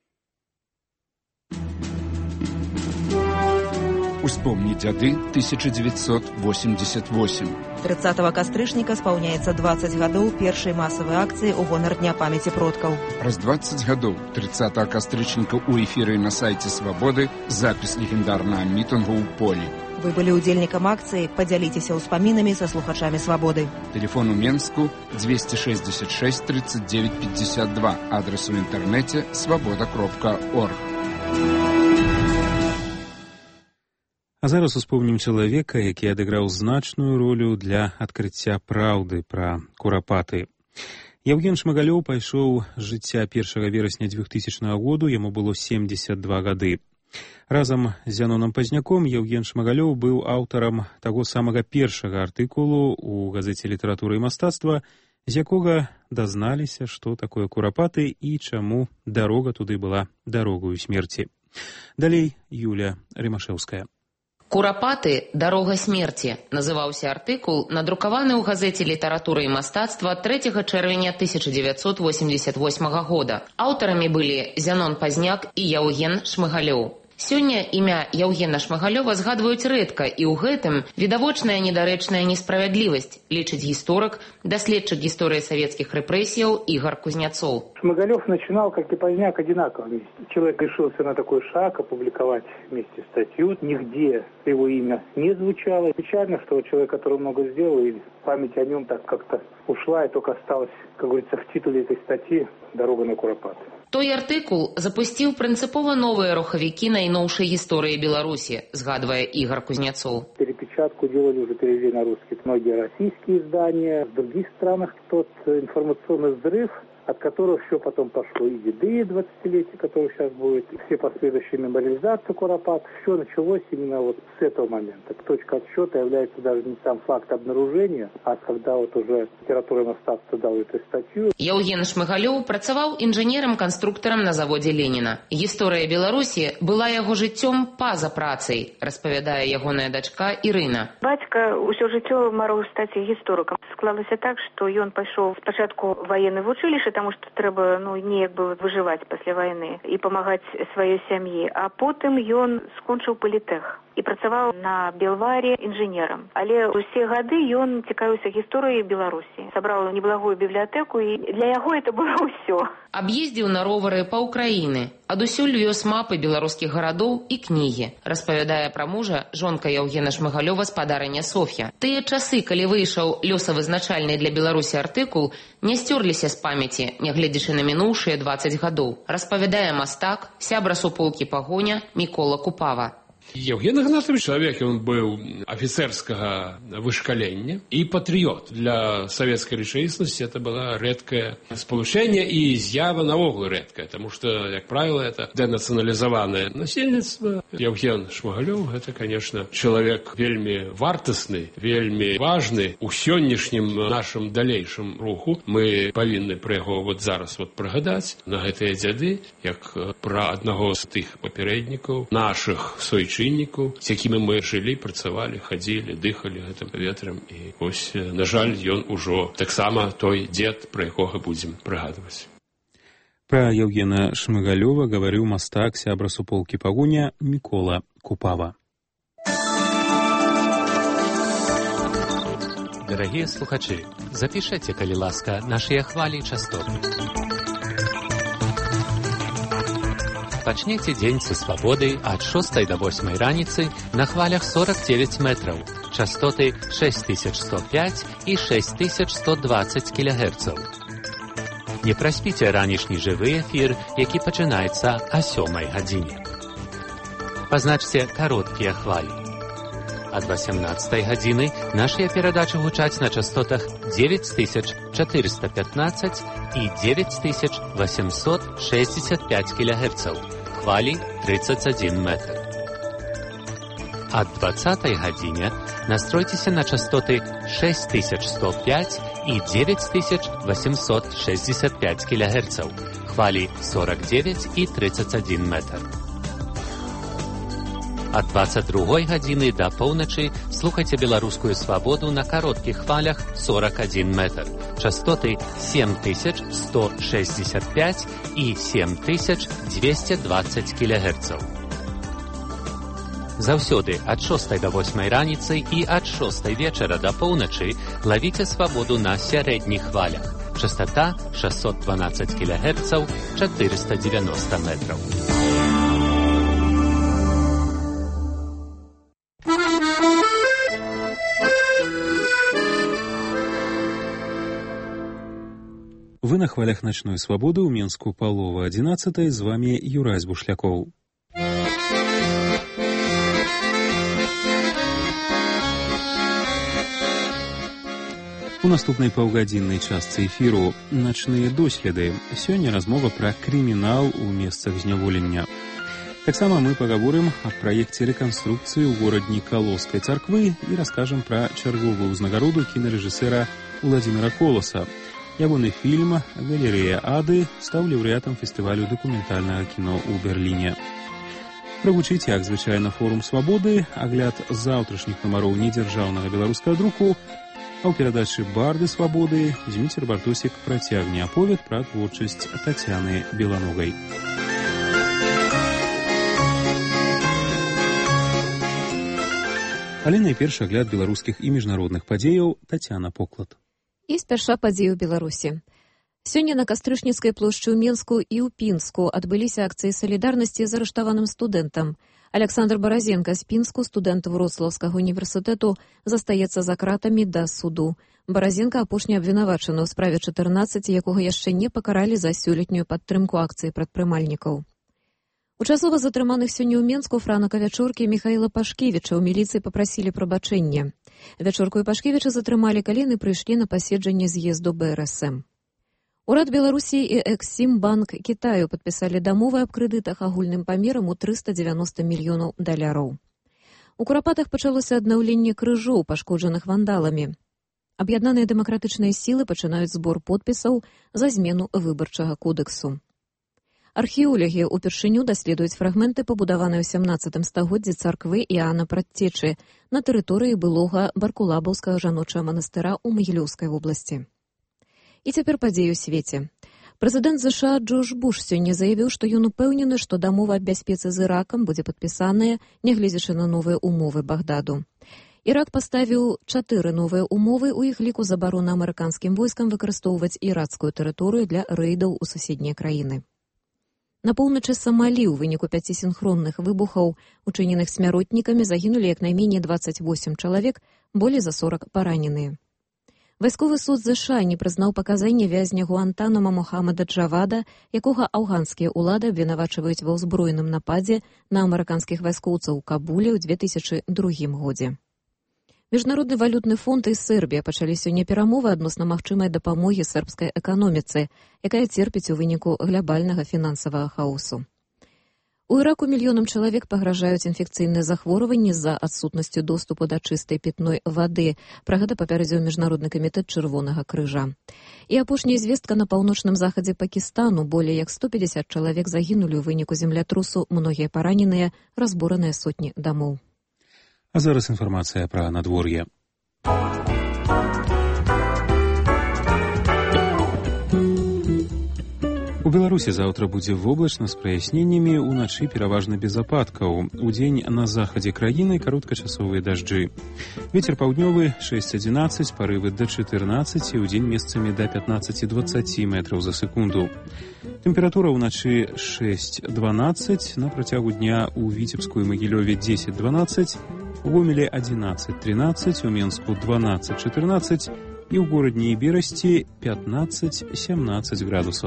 Успомни дзяды 1988. 30 кастрычніка спаўняецца 20 гадоў першай масавай акцыі ў гонар дня памяці продкаў. Праз 20 гадоў 30 кастрычніка ў эфіры на сайце Свабоды запіс легендарнага мітынгу ў полі. Вы былі ўдзельнікам акцыі, падзяліцеся ўспамінамі са слухачамі Свабоды. Тэлефон у Менску 266 39 52, адрес у інтэрнэце свабода.орг. А зараз успомнім чалавека, які адыграў значную ролю для адкрыцця праўды пра курапаты. Яўген Шмыгалёў пайшоў з жыцця 1 верасня 2000 году, яму было 72 гады. Разам з Зяноном Пазняком Яўген Шмыгалёў быў аўтарам таго самага першага артыкулу ў газеце «Літаратура і мастацтва», з якога дазналіся, што такое курапаты і чаму дарога туды была дарогаю смерці. Далей Юля Рымашэўская. «Курапаты. Дорога смерти» называўся артыкул, надрукаваны ў газеце «Літаратура і мастацтва» 3 чэрвеня 1988 года. Аўтарамі былі Зянон Пазняк і Яўген Шмыгалёў. Сёння імя Яўгена Шмыгалёва згадваюць рэдка, і ў гэтым відавочная недарэчная несправядлівасць, лічыць гісторык, даследчык гісторыі савецкіх рэпрэсіяў Игорь Кузнецов. Шмыгалёв начинал, как и Поздняк, одинаково. Человек решился на такой шаг, опубликовать вместе статью. Нигде его имя не звучало. Печально, что человек, который много сделал, и память о нем так как-то ушла, и только осталась, как говорится, в титуле этой статьи «Дорога на курапаты». Той артыкул запусціў прынцыпова новыя рухавікі найноўшай гісторыі Беларусі, згадвае Игорь Кузнецов. Перепечатку делали, уже перевели на русский многие российские издания. В других странах тот информационный взрыв, от которого все потом пошло и деды 20-летия, который сейчас будет, и все последующие мемориализации куропат, все началось именно вот с этого момента. Точка отсчета является даже не сам факт обнаружения, а когда вот уже литература и мастацтва дала эту статью. Яўген Шмыгалёў працаваў інжынерам-канструктарам на заводзе Леніна. Гісторыя Беларусі была яго жыццём па-за працай, распавядае ягоная дачка Ірына. Бацька ўсё жыццё марыў стаць гісторыкам. Склалася так, што ён пайшоў спачатку ваенны вучылішча, потому что трэба неяк бы выжываць пасля вайны і памагаць сваёй сям'і. А потым ён скончыў політэх і працаваў на Белваре інжынерам. Але ўсе гады ён цікавіўся гісторыяй Беларусі. Сабраў неблагую бібліятэку, і для яго это было ўсё. Аб'ездзіў на ровары па Ўкраіны. Адусюль вёз мапы беларускіх гарадоў і кнігі. Распавядае пра мужа жонка Яўгена Шмыгалёва спадарыня Соф'я. Тыя часы, калі выйшаў лёсавызначальны для Беларусі артыкул, не сцёрліся з памяці, нягледзячы на мінуўшыя 20 гадоў. Распавядае мастак, сябра суполкі Пагоня Мікола Купава. Евген Игнатович человек, он был офицерского вышкаления и патриот. Для советской рэчаіснасці это было редкое спалучение и з'ява наогул редкое, потому что, как правило, это денационализованное насельніцтва. Яўген Шмыгалёў — это, конечно, человек вельмі вартасны, вельмі важны у сённяшнім нашым далейшым руху. Мы павінны пра яго вот зараз вот прыгадаць на гэтыя дзяды, як пра аднаго з тых папярэднікаў нашых суайчыннікаў, з якімі мы жылі, працавалі, хадзілі, дыхалі гэтым паветрам. І вось, на жаль, ён ужо таксама той дзед, пра якога будзем прыгадваць. Пра Яўгена Шмыгалёва гаварыў мастак, сябра суполкі Пагоня Мікола Купава. Дарагія слухачы, запішэце, калі ласка, нашыя хвалі і частоты. Пачніце дзень са свабоды ад 6 до 8 раніцы на хвалях 49 метраў, частоты 6105 і 6120 кГц. Не праспіце ранішні жывы эфір, які пачынаецца о 7 гадзіне. Пазначце кароткія хвалі. Ад 18 гадзіны нашыя перадачы гучаць на частотах 9415 і 9865 кГц, хвалі 31 метр. Ад 20 гадзіне настройцеся на частоты 6105 і 9865 кГц, хвалі 49 і 31 метр. Ад 22 гадзіны да поўначы слухайце беларускую свабоду на кароткіх хвалях 41 метр, частоты 7165 і 7220 кГц. Заўсёды ад 6 до 8 раніцы і ад 6 вечара да поўначы лавіце свабоду на сярэдніх хвалях. Частота 612 кГц, 490 метров. Вы на хвалях «Ночной свободы» у Менску палова 11. З вами Юрась Бушлякоў. У наступнай паўгадзіннай частцы эфіру «Начныя доследы». Сёння размова пра крымінал у месцах зняволення. Таксама мы пагаворым аб праекце рэканструкцыі ў горадні Калоўскай царквы і раскажам пра чарговую ўзнагароду кінарэжысэра Владзіміра Коласа. Ягоны фільм «Галерэя Ады» стаў лаўрэатам фестывалю дакументальнага кіно ў Берліне. Прагучыць, як звычайна, форум свабоды, агляд заўтрашніх нумароў недзяржаўнага беларускага друку, а ў перадачы «Барды свабоды» Зміцер Бартосік працягне аповед пра творчасць Тацяны Беланогай. Але найперш агляд беларускіх і міжнародных падзеяў. Тацяна, поклад. І спярша падзеі ў Беларусі. Сёння на Кастрычніцкай плошчы ў Менску і ў Пінску адбыліся акцыі салідарнасці з арыштаваным студэнтам. Александр Баразенка з Пінску, студэнт Вроцлаўскага універсітэту, застаецца за кратамі да суду. Баразенка апошні абвінавачаны ў справе 14, якога яшчэ не пакаралі за сёлетнюю падтрымку акцыі прадпрымальнікаў. Учасова затрыманых сёння ў Менску франака Вячоркі Міхаіла Пашкевіча ў міліцыі папрасілі прабачэння. Вячорку і Пашкевіча затрымалі, калі яны прыйшлі на паседжанне з'езду БРСМ. Урад Беларусі і Эксімбанк Кітаю падпісалі дамовы аб крэдытах агульным памерам у $390 мільёнаў. У Курапатах пачалося аднаўленне крыжоў, пашкоджаных вандаламі. Аб'яднаныя дэмакратычныя сілы пачынаюць збор подпісаў за змену выбарчага кодэксу. Археолагі ўпершыню даследуюць фрагменты пабудаванай у 17 стагоддзі царквы Іана Прадцечы на тэрыторыі былога Баркулабаўскага жаночага манастыра ў Магілёўскай вобласці. І цяпер падзеі ў свеце. Прэзідэнт ЗША Джордж Буш сёння заявіў, што ён упэўнены, што дамова аб бяспецы з Іракам будзе падпісаная, нягледзячы на новыя умовы Багдаду. Ірак паставіў 4 новыя умовы, у іх ліку забарона амерыканскім войскам выкарыстоўваць іракскую тэрыторыю для рэйдаў у суседнія краіны. На поўначы Самалі ў выніку 5 сінхронных выбухаў, учыненых смяротнікамі, загінулі як найменей 28 чалавек, болей за 40 параненыя. Вайсковы суд ЗША не прызнаў паказанні вязня Гуантанамо Мухаммада Джавада, якога афганскія ўлады абвінавачваюць ва ўзброеным нападзе на амерыканскіх вайскоўцаў у Кабуле ў 2002 годзе. Міжнародны валютны фонд і Сербія пачалі сёння перамовы адносна магчымай дапамогі сербскай эканоміцы, якая церпіць у выніку глябальнага фінансавага хаосу. У Іраку мільёнам чалавек пагражаюць інфекцыйныя захворванні з-за адсутнасцю доступу да чыстай пітной вады. Пра гэта папярэдзіў Міжнародны камітэт Чырвонага крыжа. І апошняя звестка: на паўночным захадзе Пакістану болей як 150 чалавек загінулі ў выніку землятрусу, многія параненыя, разбураныя сотні дамоў. А зараз інфармацыя пра надвор'е. У Беларусі заўтра будзе воблачна з праясненнямі, уначы пераважна без ападкаў. Удзень на захадзе краіны кароткачасовыя дажджы. Вецер паўднёвы 6-11, парывы да 14, удзень месцамі да 15-20 метраў за секунду. Тэмпература ўначы 6-12, на працягу дня ў Віцебску і Магілёве 10-12, у Гомеле 11-13, у Менску 12-14 і ў горадні і Берасці 15-17 градусаў.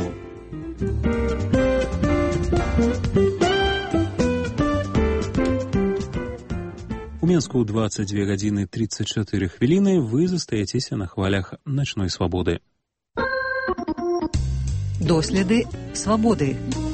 У Менску 22 гадзіны 34 хвіліны. Вы застаецеся на хвалях начной свабоды. Доследы свабоды.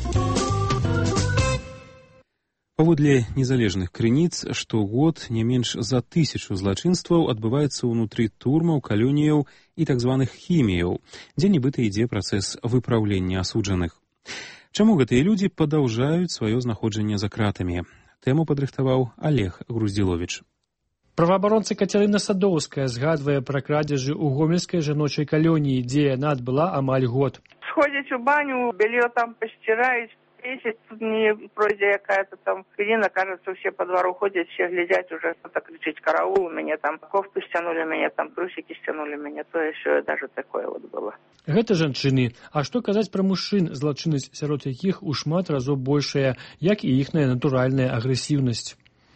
Паводле незалежных крыніц, штогод не менш за 1000 злачынстваў адбываецца ўнутры турмаў, калоніяў і так званых хіміяў, дзе нібыта ідзе працэс выпраўлення асуджаных. Чаму гэтыя людзі падаўжаюць сваё знаходжанне за кратамі? Тэму падрыхтаваў Олег Груздзіловіч. Праваабаронца Кацярына Садоўская згадвае пра крадзежы ў гомельскай жаночай калоніі, дзе яна адбыла амаль год. Сходзяць у баню, белье там пасціраюць, Если тут не пройдя какая-то там хвилина, кажется, все по двору ходят, все глядят, уже что-то кричать караул, меня там кофту стянули, меня там трусики стянули, меня то еще даже такое вот было. Гэта жанчыны. А што казаць пра мужчын, злачыннасць сярод якіх у шмат разоў большая, як і іхная натуральная агрэсіўнасць?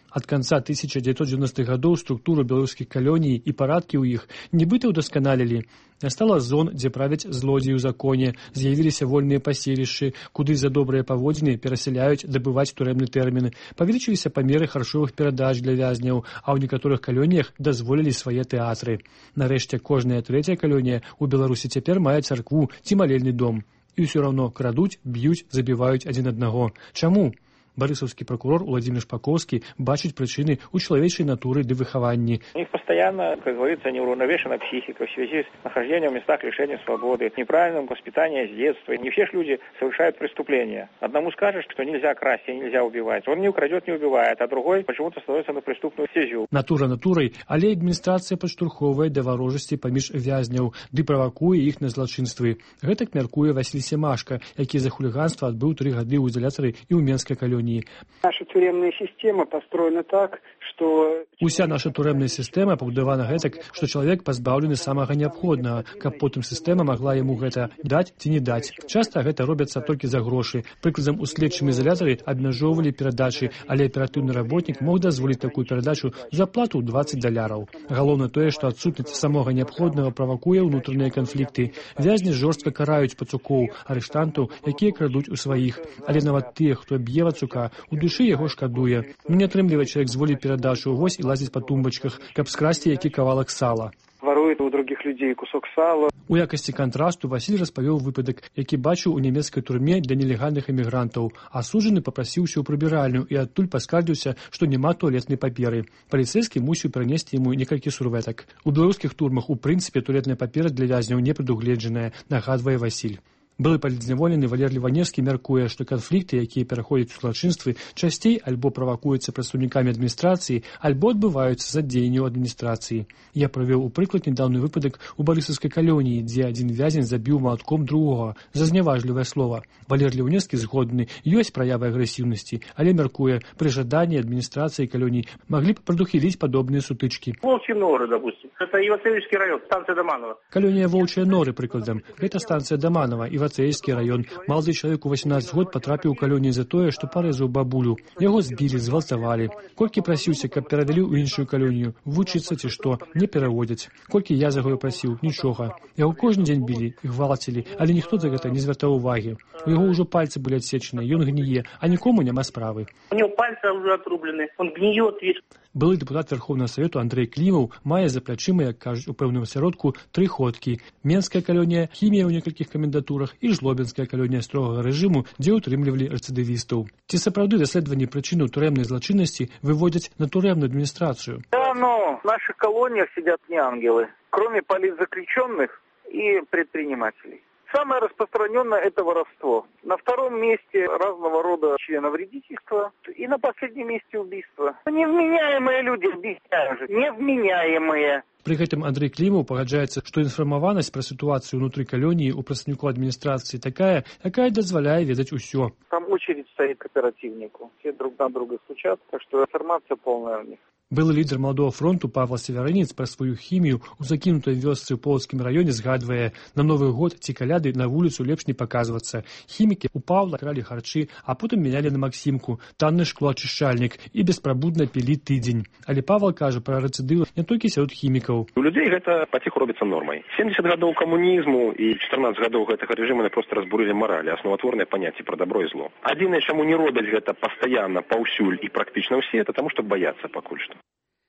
Ад канца 1990-х гадоў структуру беларускіх калоній і парадкі ў іх нібыта ўдасканалілі. Настала зон, дзе правяць злодзеі ў законе, з'явіліся вольныя паселішчы, куды за добрыя паводзіны перасяляюць дабываць турэмны тэрмін. Павялічыліся памеры харчовых перадач для вязняў, а ў некаторых калоніях дазволілі свае тэатры. Нарэшце, кожная трэцяя калонія ў Беларусі цяпер мае царкву ці малельны дом. І ўсё роўно крадуць, б'юць, забіваюць адзін аднаго. Чаму? Барысаўскі прокурор Владимир Шпаковский бачыць причины у человечей натуры ды выхаванні. У них постоянно, как говорится, неуравновешена психика в связи с нахождением в местах лишения свободы, неправильным воспитанием с детства. Не все ж люди совершают преступления. Одному скажешь, что нельзя красть и нельзя убивать. Он не украдет, не убивает, а другой почему-то становится на преступную стезю. Натура натурай, але адміністрацыя падштурхоўвае да варожасці паміж вязняў, ды правакуе іх на злачынствы. Гэтак мяркуе Васіль Семашка, які за хуліганства адбыў 3 гады ў изолятары і ў Менскай калоніі. Наша тюремная система построена так, что... Уся наша турэмная сістэма пабудавана гэтак, што чалавек пазбаўлены самага неабходнага, каб потым сістэма магла яму гэта даць ці не даць. Часта гэта робяцца толькі за грошы. Прыкладам, у следчым изолятары абмяжоўвалі перадачы, але аператыўны работнік мог дазволіць такую перадачу за плату $20. Галоўна тое, што адсутнасць самога неабходнага правакуе ўнутраныя канфлікты. Вязні жорстка караюць пацукоў, арыштантаў, якія крадуць у сваіх. Але нават тыя, хто б'е пацука, у душы яго шкадуе. Не атрымлівае чалавек з волі перадачу, вось і лазіць па тумбачках, каб скрасці які кавалак сала. Ворует у других людей кусок сала. У якасці кантрасту Васіль распавёў выпадак, які бачыў у нямецкай турме для нелегальных эмігрантаў. Асуджаны папрасіўся ў прыбіральню і адтуль паскардзіўся, што няма туалетнай паперы. Паліцэйскі мусіў прынесці яму некалькі сурвэтак. У беларускіх турмах у прынцыпе туалетная папера для вязняў не прадугледжаная, нагадвае Васіль. Былы палітзняволены Валерій Ваневскі мяркуе, што канфлікты, якія пераходзяць у злачынствы, часцей альбо правакуюцца прадстаўнікамі адміністрацыі, альбо адбываюцца за дзеянню адміністрацыі. Я правёў у прыклад нядаўны выпадак у Барысаўскай калоніі, дзе адзін вязень забіў малатком другога за зняважлівае слова. Валерій Ваневскі згодны, ёсць праявы агрэсіўнасці, але мяркуе, пры жаданні адміністрацыі калоній маглі б прадухіліць падобныя сутычкі. Волчьи норы, допустим. Это Ивацеевский район, станция Доманова. Калонія Волчыя норы, прыкладам. Гэта станцыя Доманова, Ивацеевский район. Малады чалавек у 18 год патрапіў у калонію за тое, што парэзаў бабулю. Яго збілі, згвалтавалі. Колькі прасіўся, каб перавялі ў іншую калонію, вучыцца ці што, не пераводзяць. Колькі я за яго прасіў, нічога. Яго кожны дзень білі, гвалцілі, але ніхто за гэта не звяртаў увагі. У яго ўжо пальцы былі адсечаны, ён гніе, а нікому няма справы. У него пальцы уже отрублены, он гниет весь. Былы дэпутат Верховнага Савету Андрэй Клімаў мае за плячыма, як кажуць у пэўным асяродку, 3 ходкі. Менская калонія, хімія ў некалькіх камендатурах і Жлобінская калонія строгага рэжыму, дзе ўтрымлівалі рэцыдывістаў. Ці сапраўды даследаванні прычынаў турэмнай злачыннасці выводзяць на турэмную адміністрацыю? Да, но в наших колониях сидят не ангелы, кроме политзаключенных и предпринимателей. Самое распространенное – это воровство. На втором месте разного рода членовредительство. И на последнем месте убийство. Невменяемые люди, объясняю же, невменяемые. Пры гэтым Андрэй Клімаў пагаджаецца, што інфармаванасць пра сітуацыю ўнутры калоніі ў прадстаўніку адміністрацыі такая, якая дазваляе ведаць усё. Там очередь стоит к оперативнику. Все друг на друга стучат, так что информация полная у них. Былы лідер Маладога фронту Павла Северынец пра сваю хімію ў закінутай вёсцы ў Полацкім раёне згадвае: на Новы год ці каляды на вуліцу лепш не паказвацца. Хімікі у Павла кралі харчы, а потым мянялі на Максімку, танны шклоачышчальнік і беспрабудна пілі тыдзень. Але Павел кажа пра рэцыдывы не толькі сярод хімікаў. У людзей гэта паціху робіцца нормай. 70 гадоў камунізму і 14 гадоў гэтага рэжыму проста разбурылі маралі, асноватворныя паняцці пра добро і зло. Адзінае, чаму не робяць гэта пастаянна, паўсюль і практычна ўсе, это таму, што баяцца пакуль што.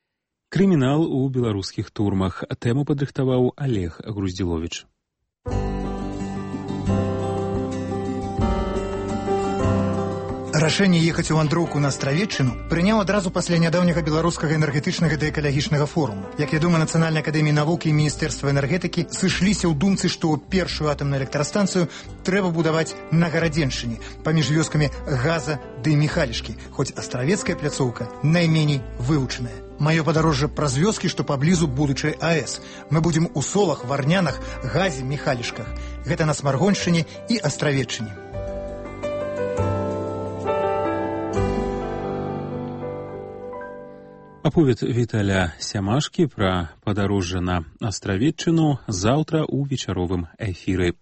Крымінал у беларускіх турмах. Тэму падрыхтаваў Олег Груздзіловіч. Рашэнне ехаць у вандроўку на Астравеччыну прыняў адразу пасля нядаўняга беларускага энергетычнага ды экалагічнага форуму. Як вядома, Нацыянальная акадэмія навук і Міністэрства энергетыкі сышліся ў думцы, што першую атамную электрастанцыю трэба будаваць на Гарадзеншчыне паміж вёскамі Газа ды Міхалішкі, хоць астравецкая пляцоўка найменей вывучаная. Маё падарожжа праз вёскі, што паблізу будучай АЭС. Мы будзем у Солах, Варнянах, Газе, Міхалішках. Гэта на Смаргоншчыне і Астравеччыне. Аповед Віталя Сямашкі пра падарожжа на Астравеччыну заўтра ў вечаровым эфіры.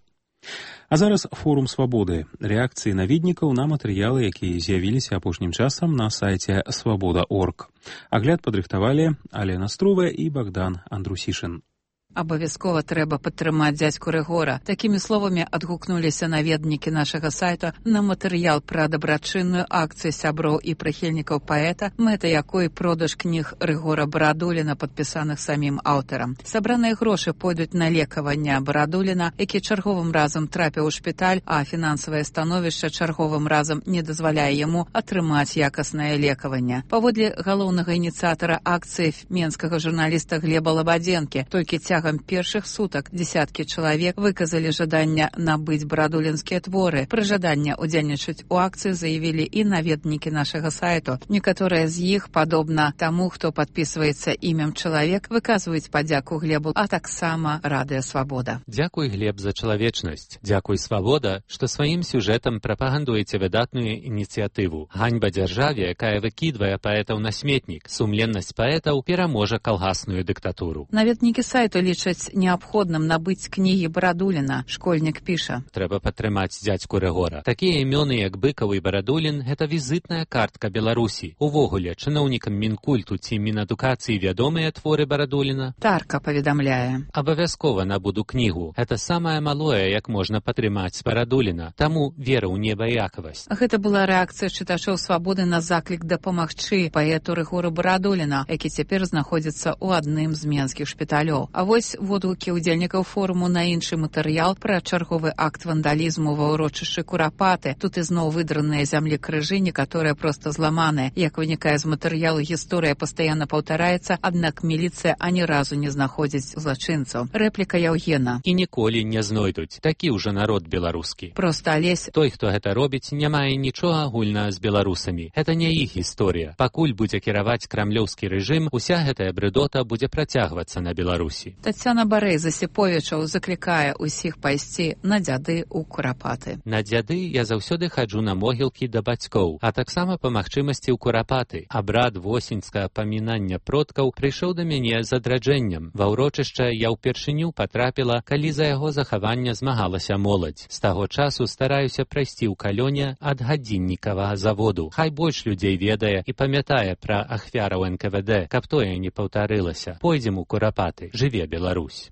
А зараз форум свабоды. Рэакцыі наведнікаў на матэрыялы, якія з'явіліся апошнім часам на сайце свабода.орг. Агляд падрыхтавалі Алена Струвая і Богдан Андрусішын. Абавязкова трэба падтрымаць дзядзьку Рыгора. Такімі словамі адгукнуліся наведнікі нашага сайта на матэрыял пра дабрачынную акцыю сяброў і прыхільнікаў паэта, мэта якой продаж кніг Рыгора Барадуліна, падпісаных самім аўтарам. Сабраныя грошы пойдуць на лекаванне Барадуліна, які чарговым разам трапіў у шпіталь, а фінансавае становішча чарговым разам не дазваляе яму атрымаць якаснае лекаванне. Паводле галоўнага ініцыятара акцыі менскага журналіста Глеба Лабадзенкі, толькі цягам першых сутак десяткі чалавек выказалі жаданне набыць барадулінскія творы. Пры жаданні удзельнічаць у акцыі заявілі і наведнікі нашага сайту. Некаторыя з іх, падобна таму, хто падпісваецца імем чалавек, выказваюць падзяку Глебу, а таксама Радыё Свабода. Дзякуй, Глеб, за чалавечнасць. Дзякуй, Свабода, што сваім сюжэтам прапагандуеце выдатную ініцыятыву. Ганьба дзяржаве, якая выкідвае паэтаў на сметнік. Сумленнасць паэтаў пераможа калгасную дыктатуру. Наведнікі сайту лічаць неабходным набыць кнігі Барадуліна. Школьнік піша. Трэба падтрымаць дзядзьку Рыгора. Такія імёны, як Быкаў і Барадулін, гэта візітная картка Беларусі. Увогуле, чыноўнікам Мінкульту ці Мінадукацыі вядомыя творы Барадуліна? Тарка паведамляе. Абавязкова набуду кнігу. Гэта самае малое, як можна падтрымаць Барадуліна. Таму вера ў небаякавасць. Гэта была рэакцыя чытачоў Свабоды на заклік дапамагчы паэту Рыгору Барадуліна, які цяпер знаходзіцца ў адным з менскіх шпіталёў. А вось водгукі удзельнікаў форуму на іншы матэрыял пра чарговы акт вандалізму ва ўрочышчы Курапаты. Тут ізноў выдраныя зямлі крыжы, некаторыя проста зламаныя. Як вынікае з матэрыялу, гісторыя пастаянна паўтараецца, аднак міліцыя ані разу не знаходзіць злачынцаў. Рэпліка Яўгена. І ніколі не знойдуць. Такі ўжо народ беларускі. Проста Алесь. Той, хто гэта робіць, не мае нічога агульнага з беларусамі. Гэта не іх гісторыя. Пакуль будзе кіраваць крамлёўскі рэжым, уся гэтая брыдота будзе працягвацца на Беларусі. Тацяна Барэй з Асіповічаў заклікае ўсіх пайсці на дзяды ў Курапаты. На дзяды я заўсёды хаджу на могілкі да бацькоў, а таксама па магчымасці ў Курапаты. Абрад восеньскага памінання продкаў прыйшоў да мяне з адраджэннем. Ва ўрочышча я ўпершыню патрапіла, калі за яго захаванне змагалася моладзь. З таго часу стараюся прайсці ў калёне ад гадзіннікавага заводу. Хай больш людзей ведае і памятае пра ахвяраў НКВД, каб тое не паўтарылася. Пойдзем у Курапаты. Жыве Беларусь.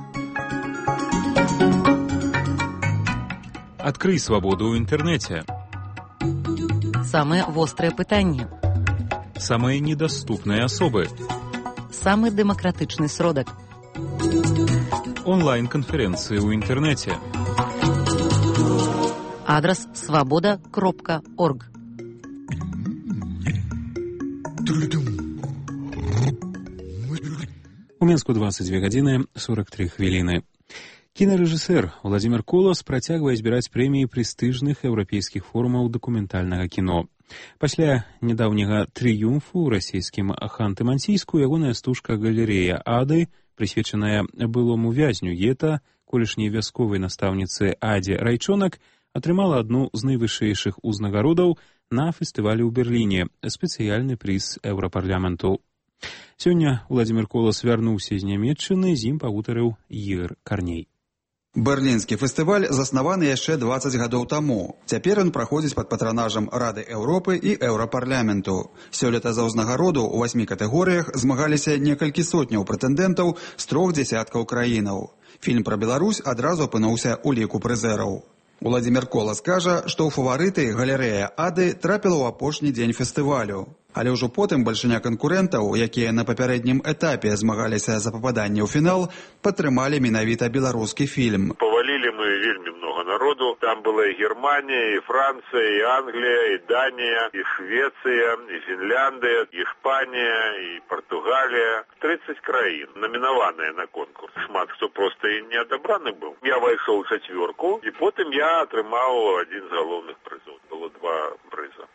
Адкрый свабоду ў інтэрнэце. Самыя вострыя пытанні. Самыя недаступныя асобы. Самы дэмакратычны сродак. Онлайн-канферэнцыі ў інтэрнэце. Адрас свабода.орг. У Мінску 22 гадзіны 43 хвіліны. Кінарэжысэр Владзімір Колас працягвае збіраць прэміі прэстыжных еўрапейскіх форумаў дакументальнага кіно. Пасля нядаўняга трыюмфу ў расійскім Ханты-Мансійску ягоная стужка «Галерэя Ады», прысвечаная былому вязню гета, колішняй вясковай настаўніцы Адзе Райчонак, атрымала адну з найвышэйшых узнагародаў на фестывалі ў Берліне, спецыяльны прыз Еўрапарламенту. Сёння Владзімір Колас вярнуўся з Нямецчыны, з ім пагутарыў Ігар Карней. Берлінскі фестываль заснаваны яшчэ 20 гадоў таму. Цяпер ён праходзіць пад патранажам Рады Еўропы і Еўрапарламенту. Сёлета за ўзнагароду ў 8 катэгорыях змагаліся некалькі сотняў прэтэндэнтаў з 3 дзясяткаў краінаў. Фільм пра Беларусь адразу апынуўся ў ліку прызэраў. Владзімір Колас кажа, што ў фаварыты «Галерэя Ады» трапіла ў апошні дзень фестывалю. Але ўжо потым бальшыня канкурэнтаў, якія на папярэднім этапе змагаліся за пападанне ў фінал, падтрымалі менавіта беларускі фільм. Павалілі мы вельмі много народу. Там была і Германія, і Францыя, і Англія, і Данія, і Швецыя, і Фінляндыя, і Іспанія, і Партугалія. 30 краін намінаваныя на конкурс. Шмат хто проста і не адабраны быў. Я вайшоў у чацвёрку, і потым я атрымаў адзін з галоўных прызоў. Было 2 прыза.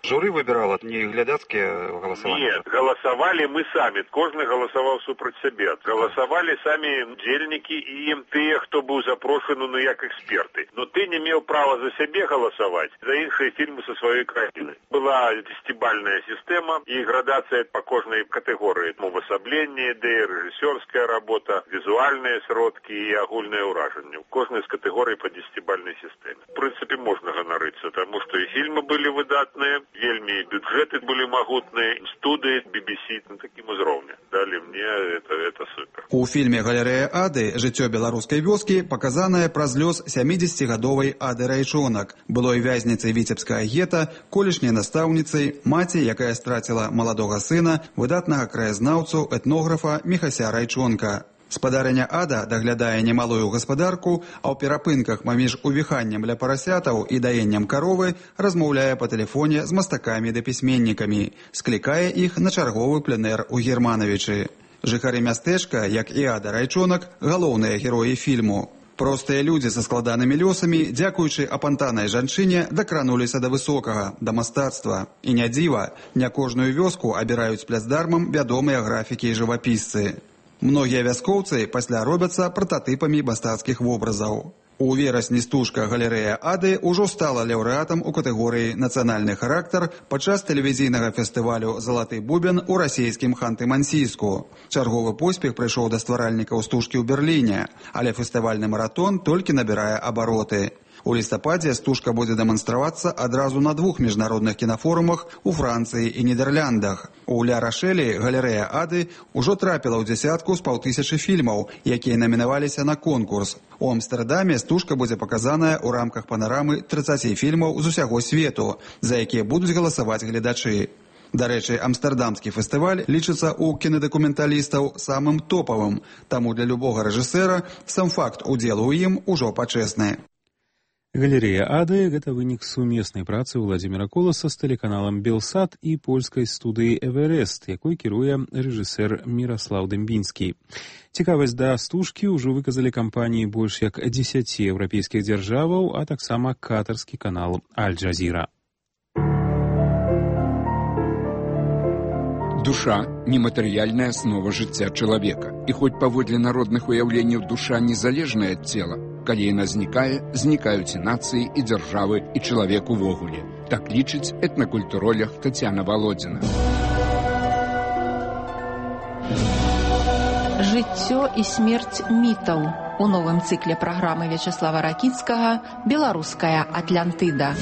Журы выбирало, не глядацкие голосования? Нет, голосовали мы сами. Каждый голосовал супроть себя. Голосовали сами удельники и те, кто был запрошен, ну, как эксперты. Но ты не имел права за себя голосовать, за иншие фильмы со своей краины. Была десятибальная система и градация по каждой категории. Обособление, режиссерская работа, визуальные сродки и огульное уражение. У каждой из категорий по десятибальной системе. В принципе, можно гонориться, потому что и фильмы были выдатные, вельми бюджеты были могутные, студии BBC на таким узроўні. Далі мне это супер. У фільме «Галерэя Ады. Жыццё беларускай вёскі» паказанае праз лёс 70-гадовай Ады Райчонак, былой вязніцай віцебскага гета, колішняй настаўніцай, маці, якая страціла маладога сына, выдатнага краязнаўцу, этнографа Міхася Райчонка. Спадарыня Ада даглядае немалую гаспадарку, а ў перапынках паміж увіханнем ля парасятаў і даеннем каровы размаўляе па тэлефоне з мастакамі ды пісьменнікамі, склікае іх на чарговы пленэр у Германовічы. Жыхары мястэчка, як і Ада Райчонак, галоўныя героі фільму. Простыя людзі са складанымі лёсамі, дзякуючы апантанай жанчыне, дакрануліся да высокага, да мастацтва. І не дзіва, не кожную вёску абіраюць пляцдармам вядомыя графікі і жывапісцы. Многія вяскоўцы пасля робяцца прататыпамі мастацкіх вобразаў. У верасні стужка «Галерэя Ады» ўжо стала лаўрэатам у катэгорыі «Нацыянальны характар» падчас тэлевізійнага фестывалю «Залаты бубен» у расійскім Ханты-Мансійску. Чарговы поспех прыйшоў да стваральнікаў стужкі ў Берліне, але фестывальны маратон толькі набірае абароты. У лістападзе стужка будзе дэманстравацца адразу на 2 міжнародных кінафорумах у Францыі і Нідэрляндах. У Ля-Рашэлі «Галерэя Ады» ўжо трапіла ў дзясятку з 500 фільмаў, якія намінаваліся на конкурс. У Амстэрдаме стужка будзе паказаная ў рамках панарамы 30 фільмаў з усяго свету, за якія будуць галасаваць гледачы. Дарэчы, амстэрдамскі фестываль лічыцца ў кінадакументалістаў самым топавым, таму для любога рэжысэра сам факт удзелу ў ім ужо пачэсны. Галерэя Ады – гэта вынік сумеснай працы Владзіміра Коласа з тэлеканалам «Белсат» і польскай студыі «Эверест», якой кіруе рэжысэр Міраслаў Дэмбінскі. Цікавасць да стужкі ўжо выказалі кампаніі больш як 10 еўрапейскіх дзяржаваў, а таксама катарскі канал «Аль-Джазіра». Душа – нематэрыяльная аснова жыцця чалавека. І хоць паводле народных уяўленняў душа незалежная ад цела, калі яна знікае, знікаюць і нацыі, і дзяржавы, і чалавек увогуле. Так лічыць этнакультуролог Тацяна Валодзіна. Жыццё і смерць мітаў. У новым цыкле праграмы Вячаслава Ракіцкага «Беларуская Атлантыда».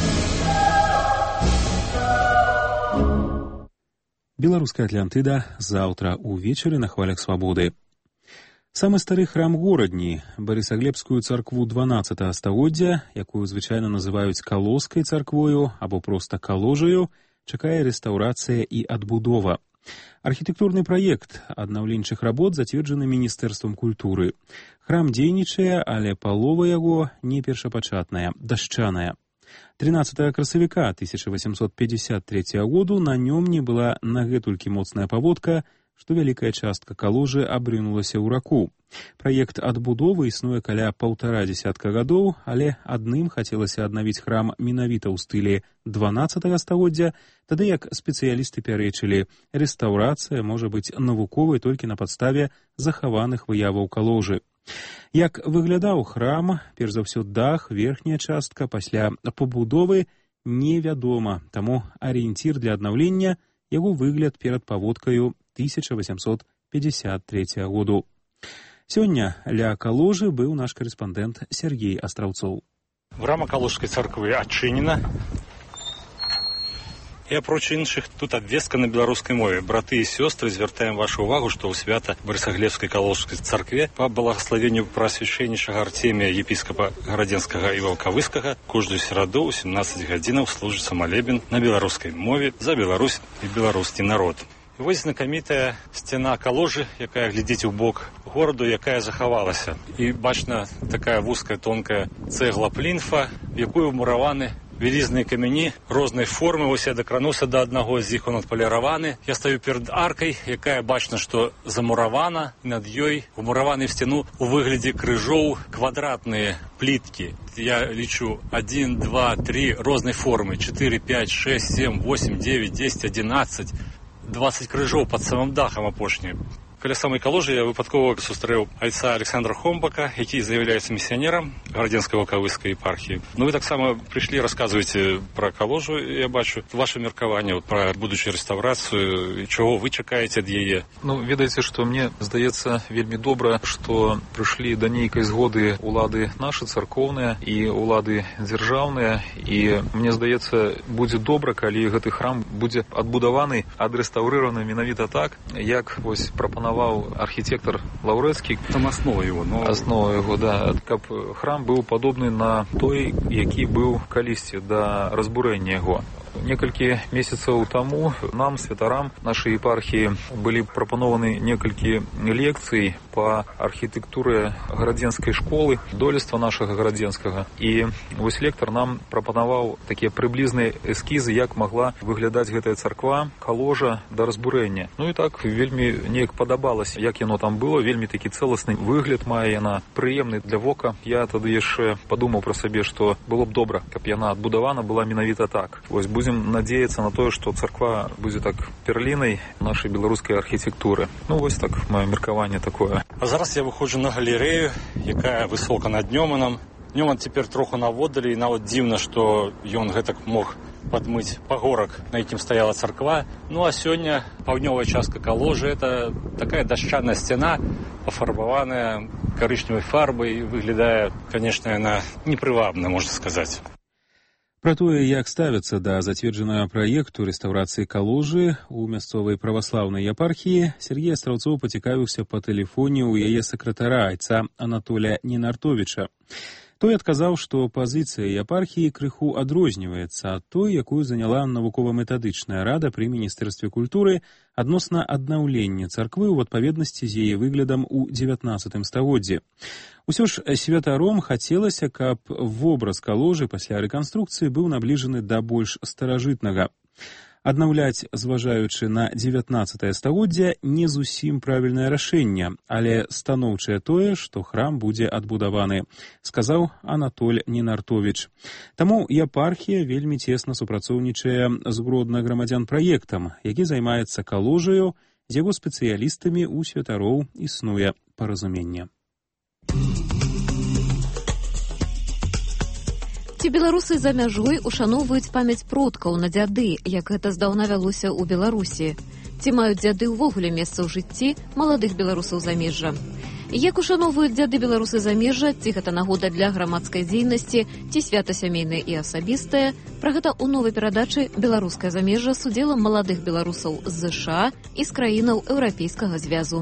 Беларуская Атлантыда заўтра увечары на хвалях свабоды. Самы стары храм горадні, Барысаглебскую царкву 12 стагоддзя, якую звычайна называюць Калоскай царквою або проста Каложаю, чакае рэстаўрацыя і адбудова. Архітэктурны праект аднаўленчых работ зацверджаны Міністэрствам культуры. Храм дзейнічае, але палова яго не першапачатная, дашчаная. 13 красавіка 1853 году на нём не была нагэтулькі моцная паводка, што вялікая частка Калужы абрынулася ў раку. Праект адбудовы існуе каля 1,5 дзесятка гадоў, але адным хацелася аднавіць храм менавіта ў стылі 12 стагоддзя, тады як спецыялісты пярэчылі, рэстаўрацыя можа быць навуковай толькі на падставе захаваных выяваў Калужы. Як выглядаў храм, перш за ўсё дах, верхняя частка пасля пабудовы невядома, таму арыенцір для аднаўлення яго выгляд перад паводкаю 1853 году. Сёння ля Каложы быў наш карэспандэнт Сергей Астраўцоў. Брама Калужскай царквы адчынена. І апроч іншых, тут абвестка на беларускай мове. Браты і сёстры, звяртаем вашу увагу, што ў свята Барысаглебскай Калужскай царкве па благаславенню прасвяшчэннейшага Артемія епіскапа Гарадзенскага і Ваўкавыскага кожную сераду ў 17 гадзінаў служыцца малебен на беларускай мове за Беларусь і беларускі народ. І вось знакамітая сцяна Каложы, якая глядзіць у бок гораду, якая захавалася. І бачна такая вузкая, тонкая цэгла плінфа, в якую вмураваны вялізныя камяні рознай формы. Вось я дакрануўся да аднаго з іх, он адпаліраваны. Я стаю перад аркай, якая бачна, што замуравана, і над ёй умураваны в сцяну у выглядзе крыжоў квадратныя пліткі. Я лічу 1, 2, 3 рознай формы, 4, 5, 6, 7, 8, 9, 10, 11, 20 крыжоў пад самым дахам апошні. Каля самай каложы я выпадкова сустрэў айца Александра Хомбака, які з'яўляецца місіянерам Гарадзенскай валкавыскай епархіі. Ну, вы таксама прыйшлі, расказваеце пра каложу, я бачу, ваше меркаванне пра будучую рэстаўрацыю, чаго вы чакаеце ад яе? Ну, ведаеце, што мне здаецца вельмі добра, што прыйшлі да нейкай згоды улады нашы царкоўныя і улады дзяржаўныя, і мне здаецца, будзе добра, калі гэты храм будзе адбудаваны, адрэстаўрыраваны менавіта так, як вось прапанаваў архітектор Лаўрэцкі. Там основа его. Основа его, да. Каб храм быў падобны на той, які быў калісьці да разбурэння яго. Некалькі месяцаў таму нам, святарам нашай епархіі, былі прапанованы некалькі лекцый па архітэктуры гарадзенскай школы, дойлідства нашага гарадзенскага. І вось лектар нам прапанаваў такія прыблізныя эскізы, як магла выглядаць гэтая царква, каложа да разбурэння. Ну і так вельмі неяк падабалася, як яно там было, вельмі такі цэласны выгляд мае яна, прыемны для вока. Я тады яшчэ падумаў пра сабе, што было б добра, каб яна адбудавана была менавіта так. Вось будзем надеяцца на тое, што царква будзе так перлінай нашай беларускай архітэктуры. Ну, вось так, маё меркаванне такое. А зараз я выходжу на галерэю, якая высока над Нёманам. Нёман цяпер троху наводдалі, і нават дзіўна, што ён гэтак мог падмыць пагорак, на якім стаяла царква. Ну, а сёння паўднёвая частка каложы — это такая дашчаная сцяна, пафарбаваная карычневай фарбай, выглядае, канешне, яна непрывабна, можна сказаць. Пра тое, як ставяцца да зацверджанага праекту рэстаўрацыі каложы ў мясцовай праваслаўнай епархіі, Сергей Астраўцоў пацікавіўся па тэлефоне ў яе сакратара, айца Анатолія Ненартовіча. Той адказаў, што пазіцыя епархіі крыху адрозніваецца ад той, якую заняла навукова-метадычная рада пры Міністэрстве культуры адносна аднаўлення царквы ў адпаведнасці з яе выглядам у 19 стагоддзі. Усё ж святаром хацелася, каб вобраз каложы пасля рэканструкцыі быў набліжаны да больш старажытнага. Аднаўляць, зважаючы на 19 стагоддзе, не зусім правільнае рашэнне, але станоўчае тое, што храм будзе адбудаваны, сказаў Анатоль Ненартовіч. Таму епархія вельмі цесна супрацоўнічае з гродна грамадзян праектам, які займаецца каложаю, з яго спецыялістамі ў святароў існуе паразуменне. Ці беларусы за мяжой ушаноўваюць памяць продкаў на дзяды, як гэта здаўна вялося ў Беларусі? Ці маюць дзяды ўвогуле месца ў жыцці маладых беларусаў замежжа? Як ушаноўваюць дзяды беларусы замежжа, ці гэта нагода для грамадскай дзейнасці, ці свята сямейнае і асабістае? Пра гэта ў новай перадачы «Беларускае замежжа» з удзелам маладых беларусаў з ЗША і з краінаў Еўрапейскага звязу.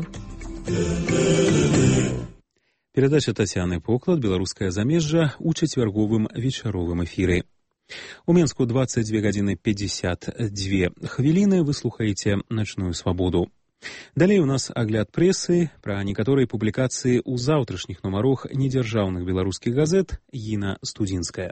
Перадача Тацяны Поклад «Беларускае замежжа» у чацвярговым вечаровым эфіры. У Менску 22 гадзіны 52 хвіліны вы слухаеце «Начную свабоду». Далей у нас агляд прэсы пра некаторыя публікацыі ў заўтрашніх нумарах недзяржаўных беларускіх газет Гіна Студзінская.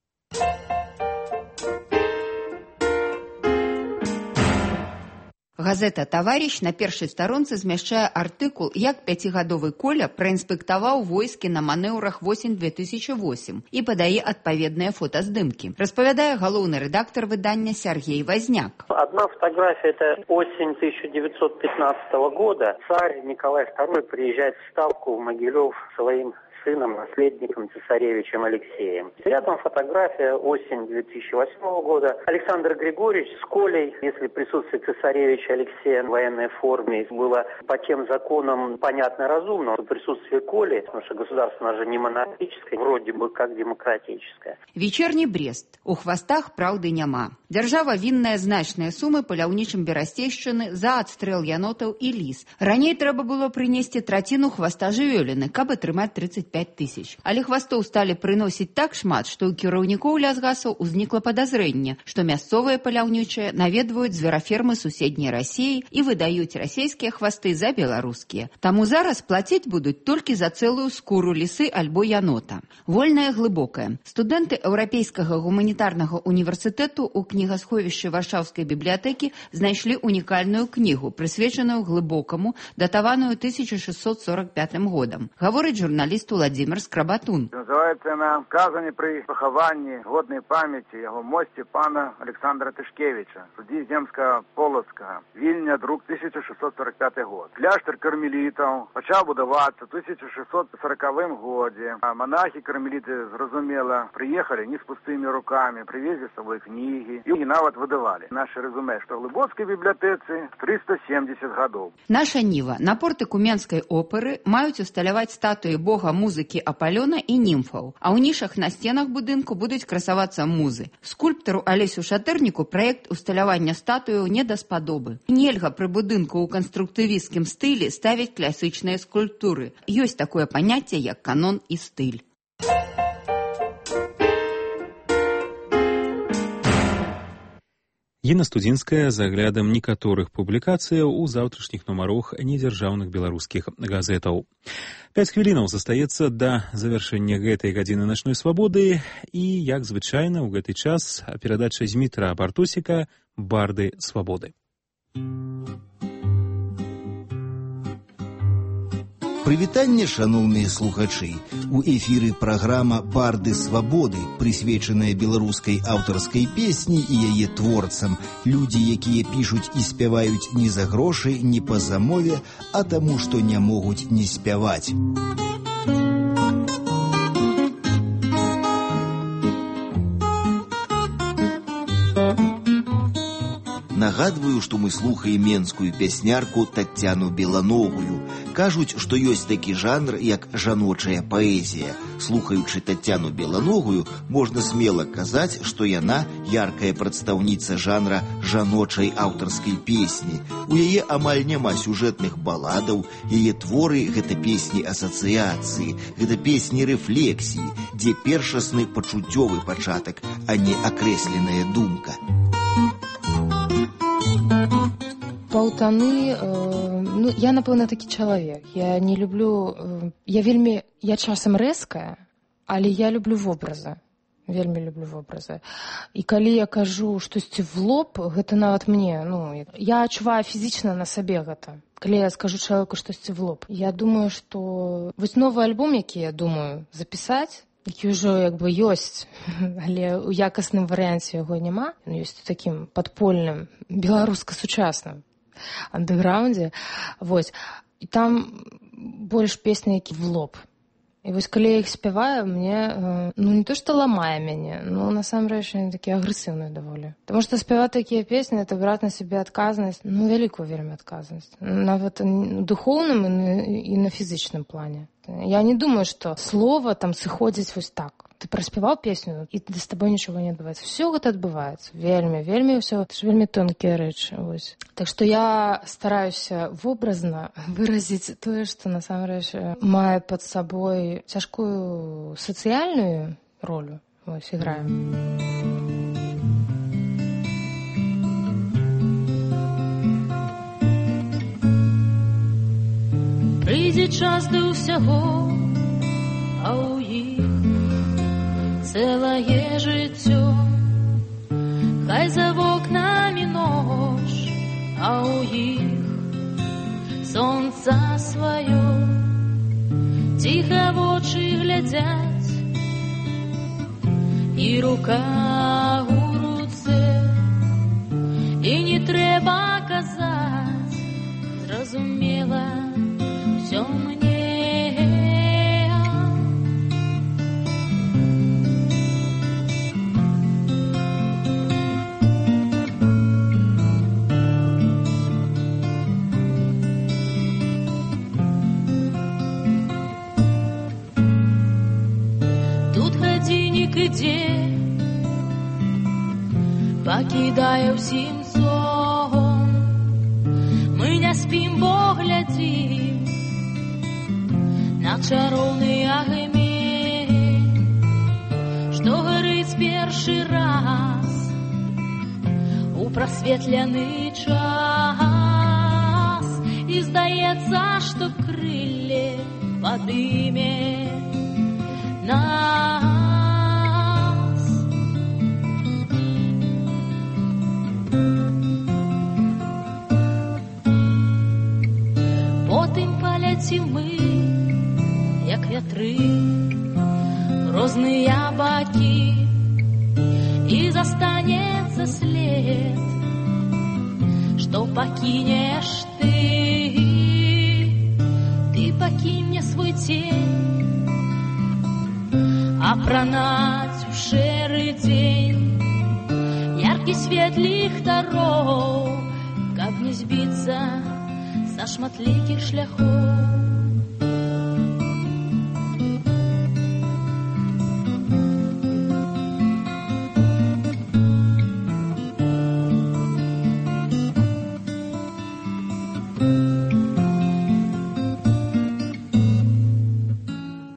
Газета «Таварищ» на першай старонцы змяшчае артыкул, як 5гадовы Коля праінспектаваў войскі на манеўрах восень 2008 і падае адпаведныя фотаздымкі. Распавядае галоўны рэдактор выдання Сергей Возняк. Одна фотография — это осень 1915 года. Царь Николай II приезжает в Ставку в Могилев своим сыном, наследником цесаревичем Алексеем. Рядом фотография осень 2008 года. Александр Григорьевич с Колей. Если присутствие цесаревича Алексея в военной форме было по тем законам понятно и разумно, то присутствие Коли, потому что государство у нас же не монархическое, вроде бы как демократическое. Вечерний Брест. У хвастах праўды няма. Дзяржава вінная значныя сумы паляўнічым Берасцейшчыны за адстрэл янотаў і ліс. Раней трэба было прынесці траціну хваста жывёліны, каб атрымаць 35 тысяч. Але хвастоў сталі прыносіць так шмат, што ў кіраўнікоў лясгасаў узнікла падазрэнне, што мясцовыя паляўнічыя наведваюць зверафермы суседняй Рассіі і выдаюць расійскія хвасты за беларускія. Таму зараз плаціць будуць толькі за цэлую скуру лісы альбо янота. Вольная глыбокая. Студэнты Еўрапейскага гуманітарнага універсітэту ў кнігасховішчы Варшаўскай бібліятэкі знайшлі унікальную кнігу, прысвечаную глыбокаму, датаваную 1645 годам. Гаворыць журналіст Уладзімир Скрабатун. Называецца яна «Казані пры пахаванні годнай памяці яго мосці пана Александра Тышкевича, суддзі Земска-Полацкага, Вільня, друк 1645 год. Кляштар кармелітаў пачаў будавацца ў 1640 годзе. Монахі-кармеліты, зразумела, прыехалі не з пустымі рукамі, прывезлі з сабой кнігі і нават выдавалі. Наша рэзюмэ, што глыбоцкай бібліятэцы 370 гадоў. Наша Ніва. На портыку Менскай оперы маюць усталяваць статуі бога музыкі Апалёна і німфаў, а ў нішах на сценах будынку будуць красавацца музы. Скульптару Алесю Шатэрніку праект усталявання статуяў не даспадобы. Нельга пры будынку ў канструктывісцкім стылі ставіць класічныя скульптуры. Ёсць такое паняцце, як канон і стыль. Інна Студзінская з аглядам некаторых публікацыяў у заўтрашніх нумарах недзяржаўных беларускіх газетаў. 5 хвілінаў застаецца да завяршэння гэтай гадзіны начной свабоды і, як звычайна, у гэты час перадача Змітра Бартосіка «Барды свабоды». Прывітанне, шаноўныя слухачы! У эфіры праграма «Барды свабоды», прысвечаная беларускай аўтарскай песні і яе творцам. Людзі, якія пішуць і спяваюць не за грошы, не па замове, а таму, што не могуць не спяваць. Нагадваю, што мы слухаем менскую пяснярку Таццяну Беланогую. Кажуць, што ёсць такі жанр, як жаночая паэзія. Слухаючы Таццяну Беланогую, можна смела казаць, што яна яркая прадстаўніца жанра жаночай аўтарскай песні. У яе амаль няма сюжэтных баладаў, яе творы — гэта песні асацыяцыі, гэта песні рэфлексіі, дзе першасны пачуццёвы пачатак, а не акрэсленая думка. Паўтаны, я, напэўна, такі чалавек. Я не люблю... Я часам рэзкая, але я люблю вобразы. Вельмі люблю вобразы. І калі я кажу штосьці в лоб, гэта нават мне... Я адчуваю фізічна на сабе гэта. Калі я скажу чалавеку штосьці в лоб. Я думаю, што... Вось новы альбом, які я думаю запісаць, які ўжо ёсць, але ў якасным варыянце яго няма. Ён ёсць у такім падпольным, беларуска-сучасным андэграундзе. І там больш песні, які в лоб. І вось калі я іх спяваю, мне, не то што ламае мяне, насамрэч, яны такія агрэсіўныя даволі. Таму што спяваць такія песні — это браць на сябе адказнасць, вялікую вельмі адказнасць. Нават у духоўным і на фізічным плане. Я не думаю, што слова там сыходзіць вось так. Ты праспяваў песню, і з табой нічога не адбываецца. Все гэта адбываецца. Вельмі ўсё. Это ж вельмі тонкія рэчы. Так што я стараюся вобразна выразіць тое, што насамрэч мае пад сабой цяжкую сацыяльную ролю. Іграю. Прыйдзе час да ўсяго, а ў іх цэлае жыццё. Хай за вокнамі ноч, а ў іх сонца сваё. Ціха вочы глядзяць, і рука ў руцэ, і не трэба казаць, зразумела всё мне. Тут гадзіннік ідзе, пакідае ўсім сон. Мы не спім, бо глядзім на чароўны агнень, што гарыць першы раз у прасветлены час. здаецца, што крылле падыме нас. Потым паляцім мы, як вятры, розныя бакі, і застанецца след, што пакінеш ты. Ты пакінь мне свой цень, апранаць у шэры дзень, яркі свет ліхтароў, каб не збіцца са шматлікіх шляхоў.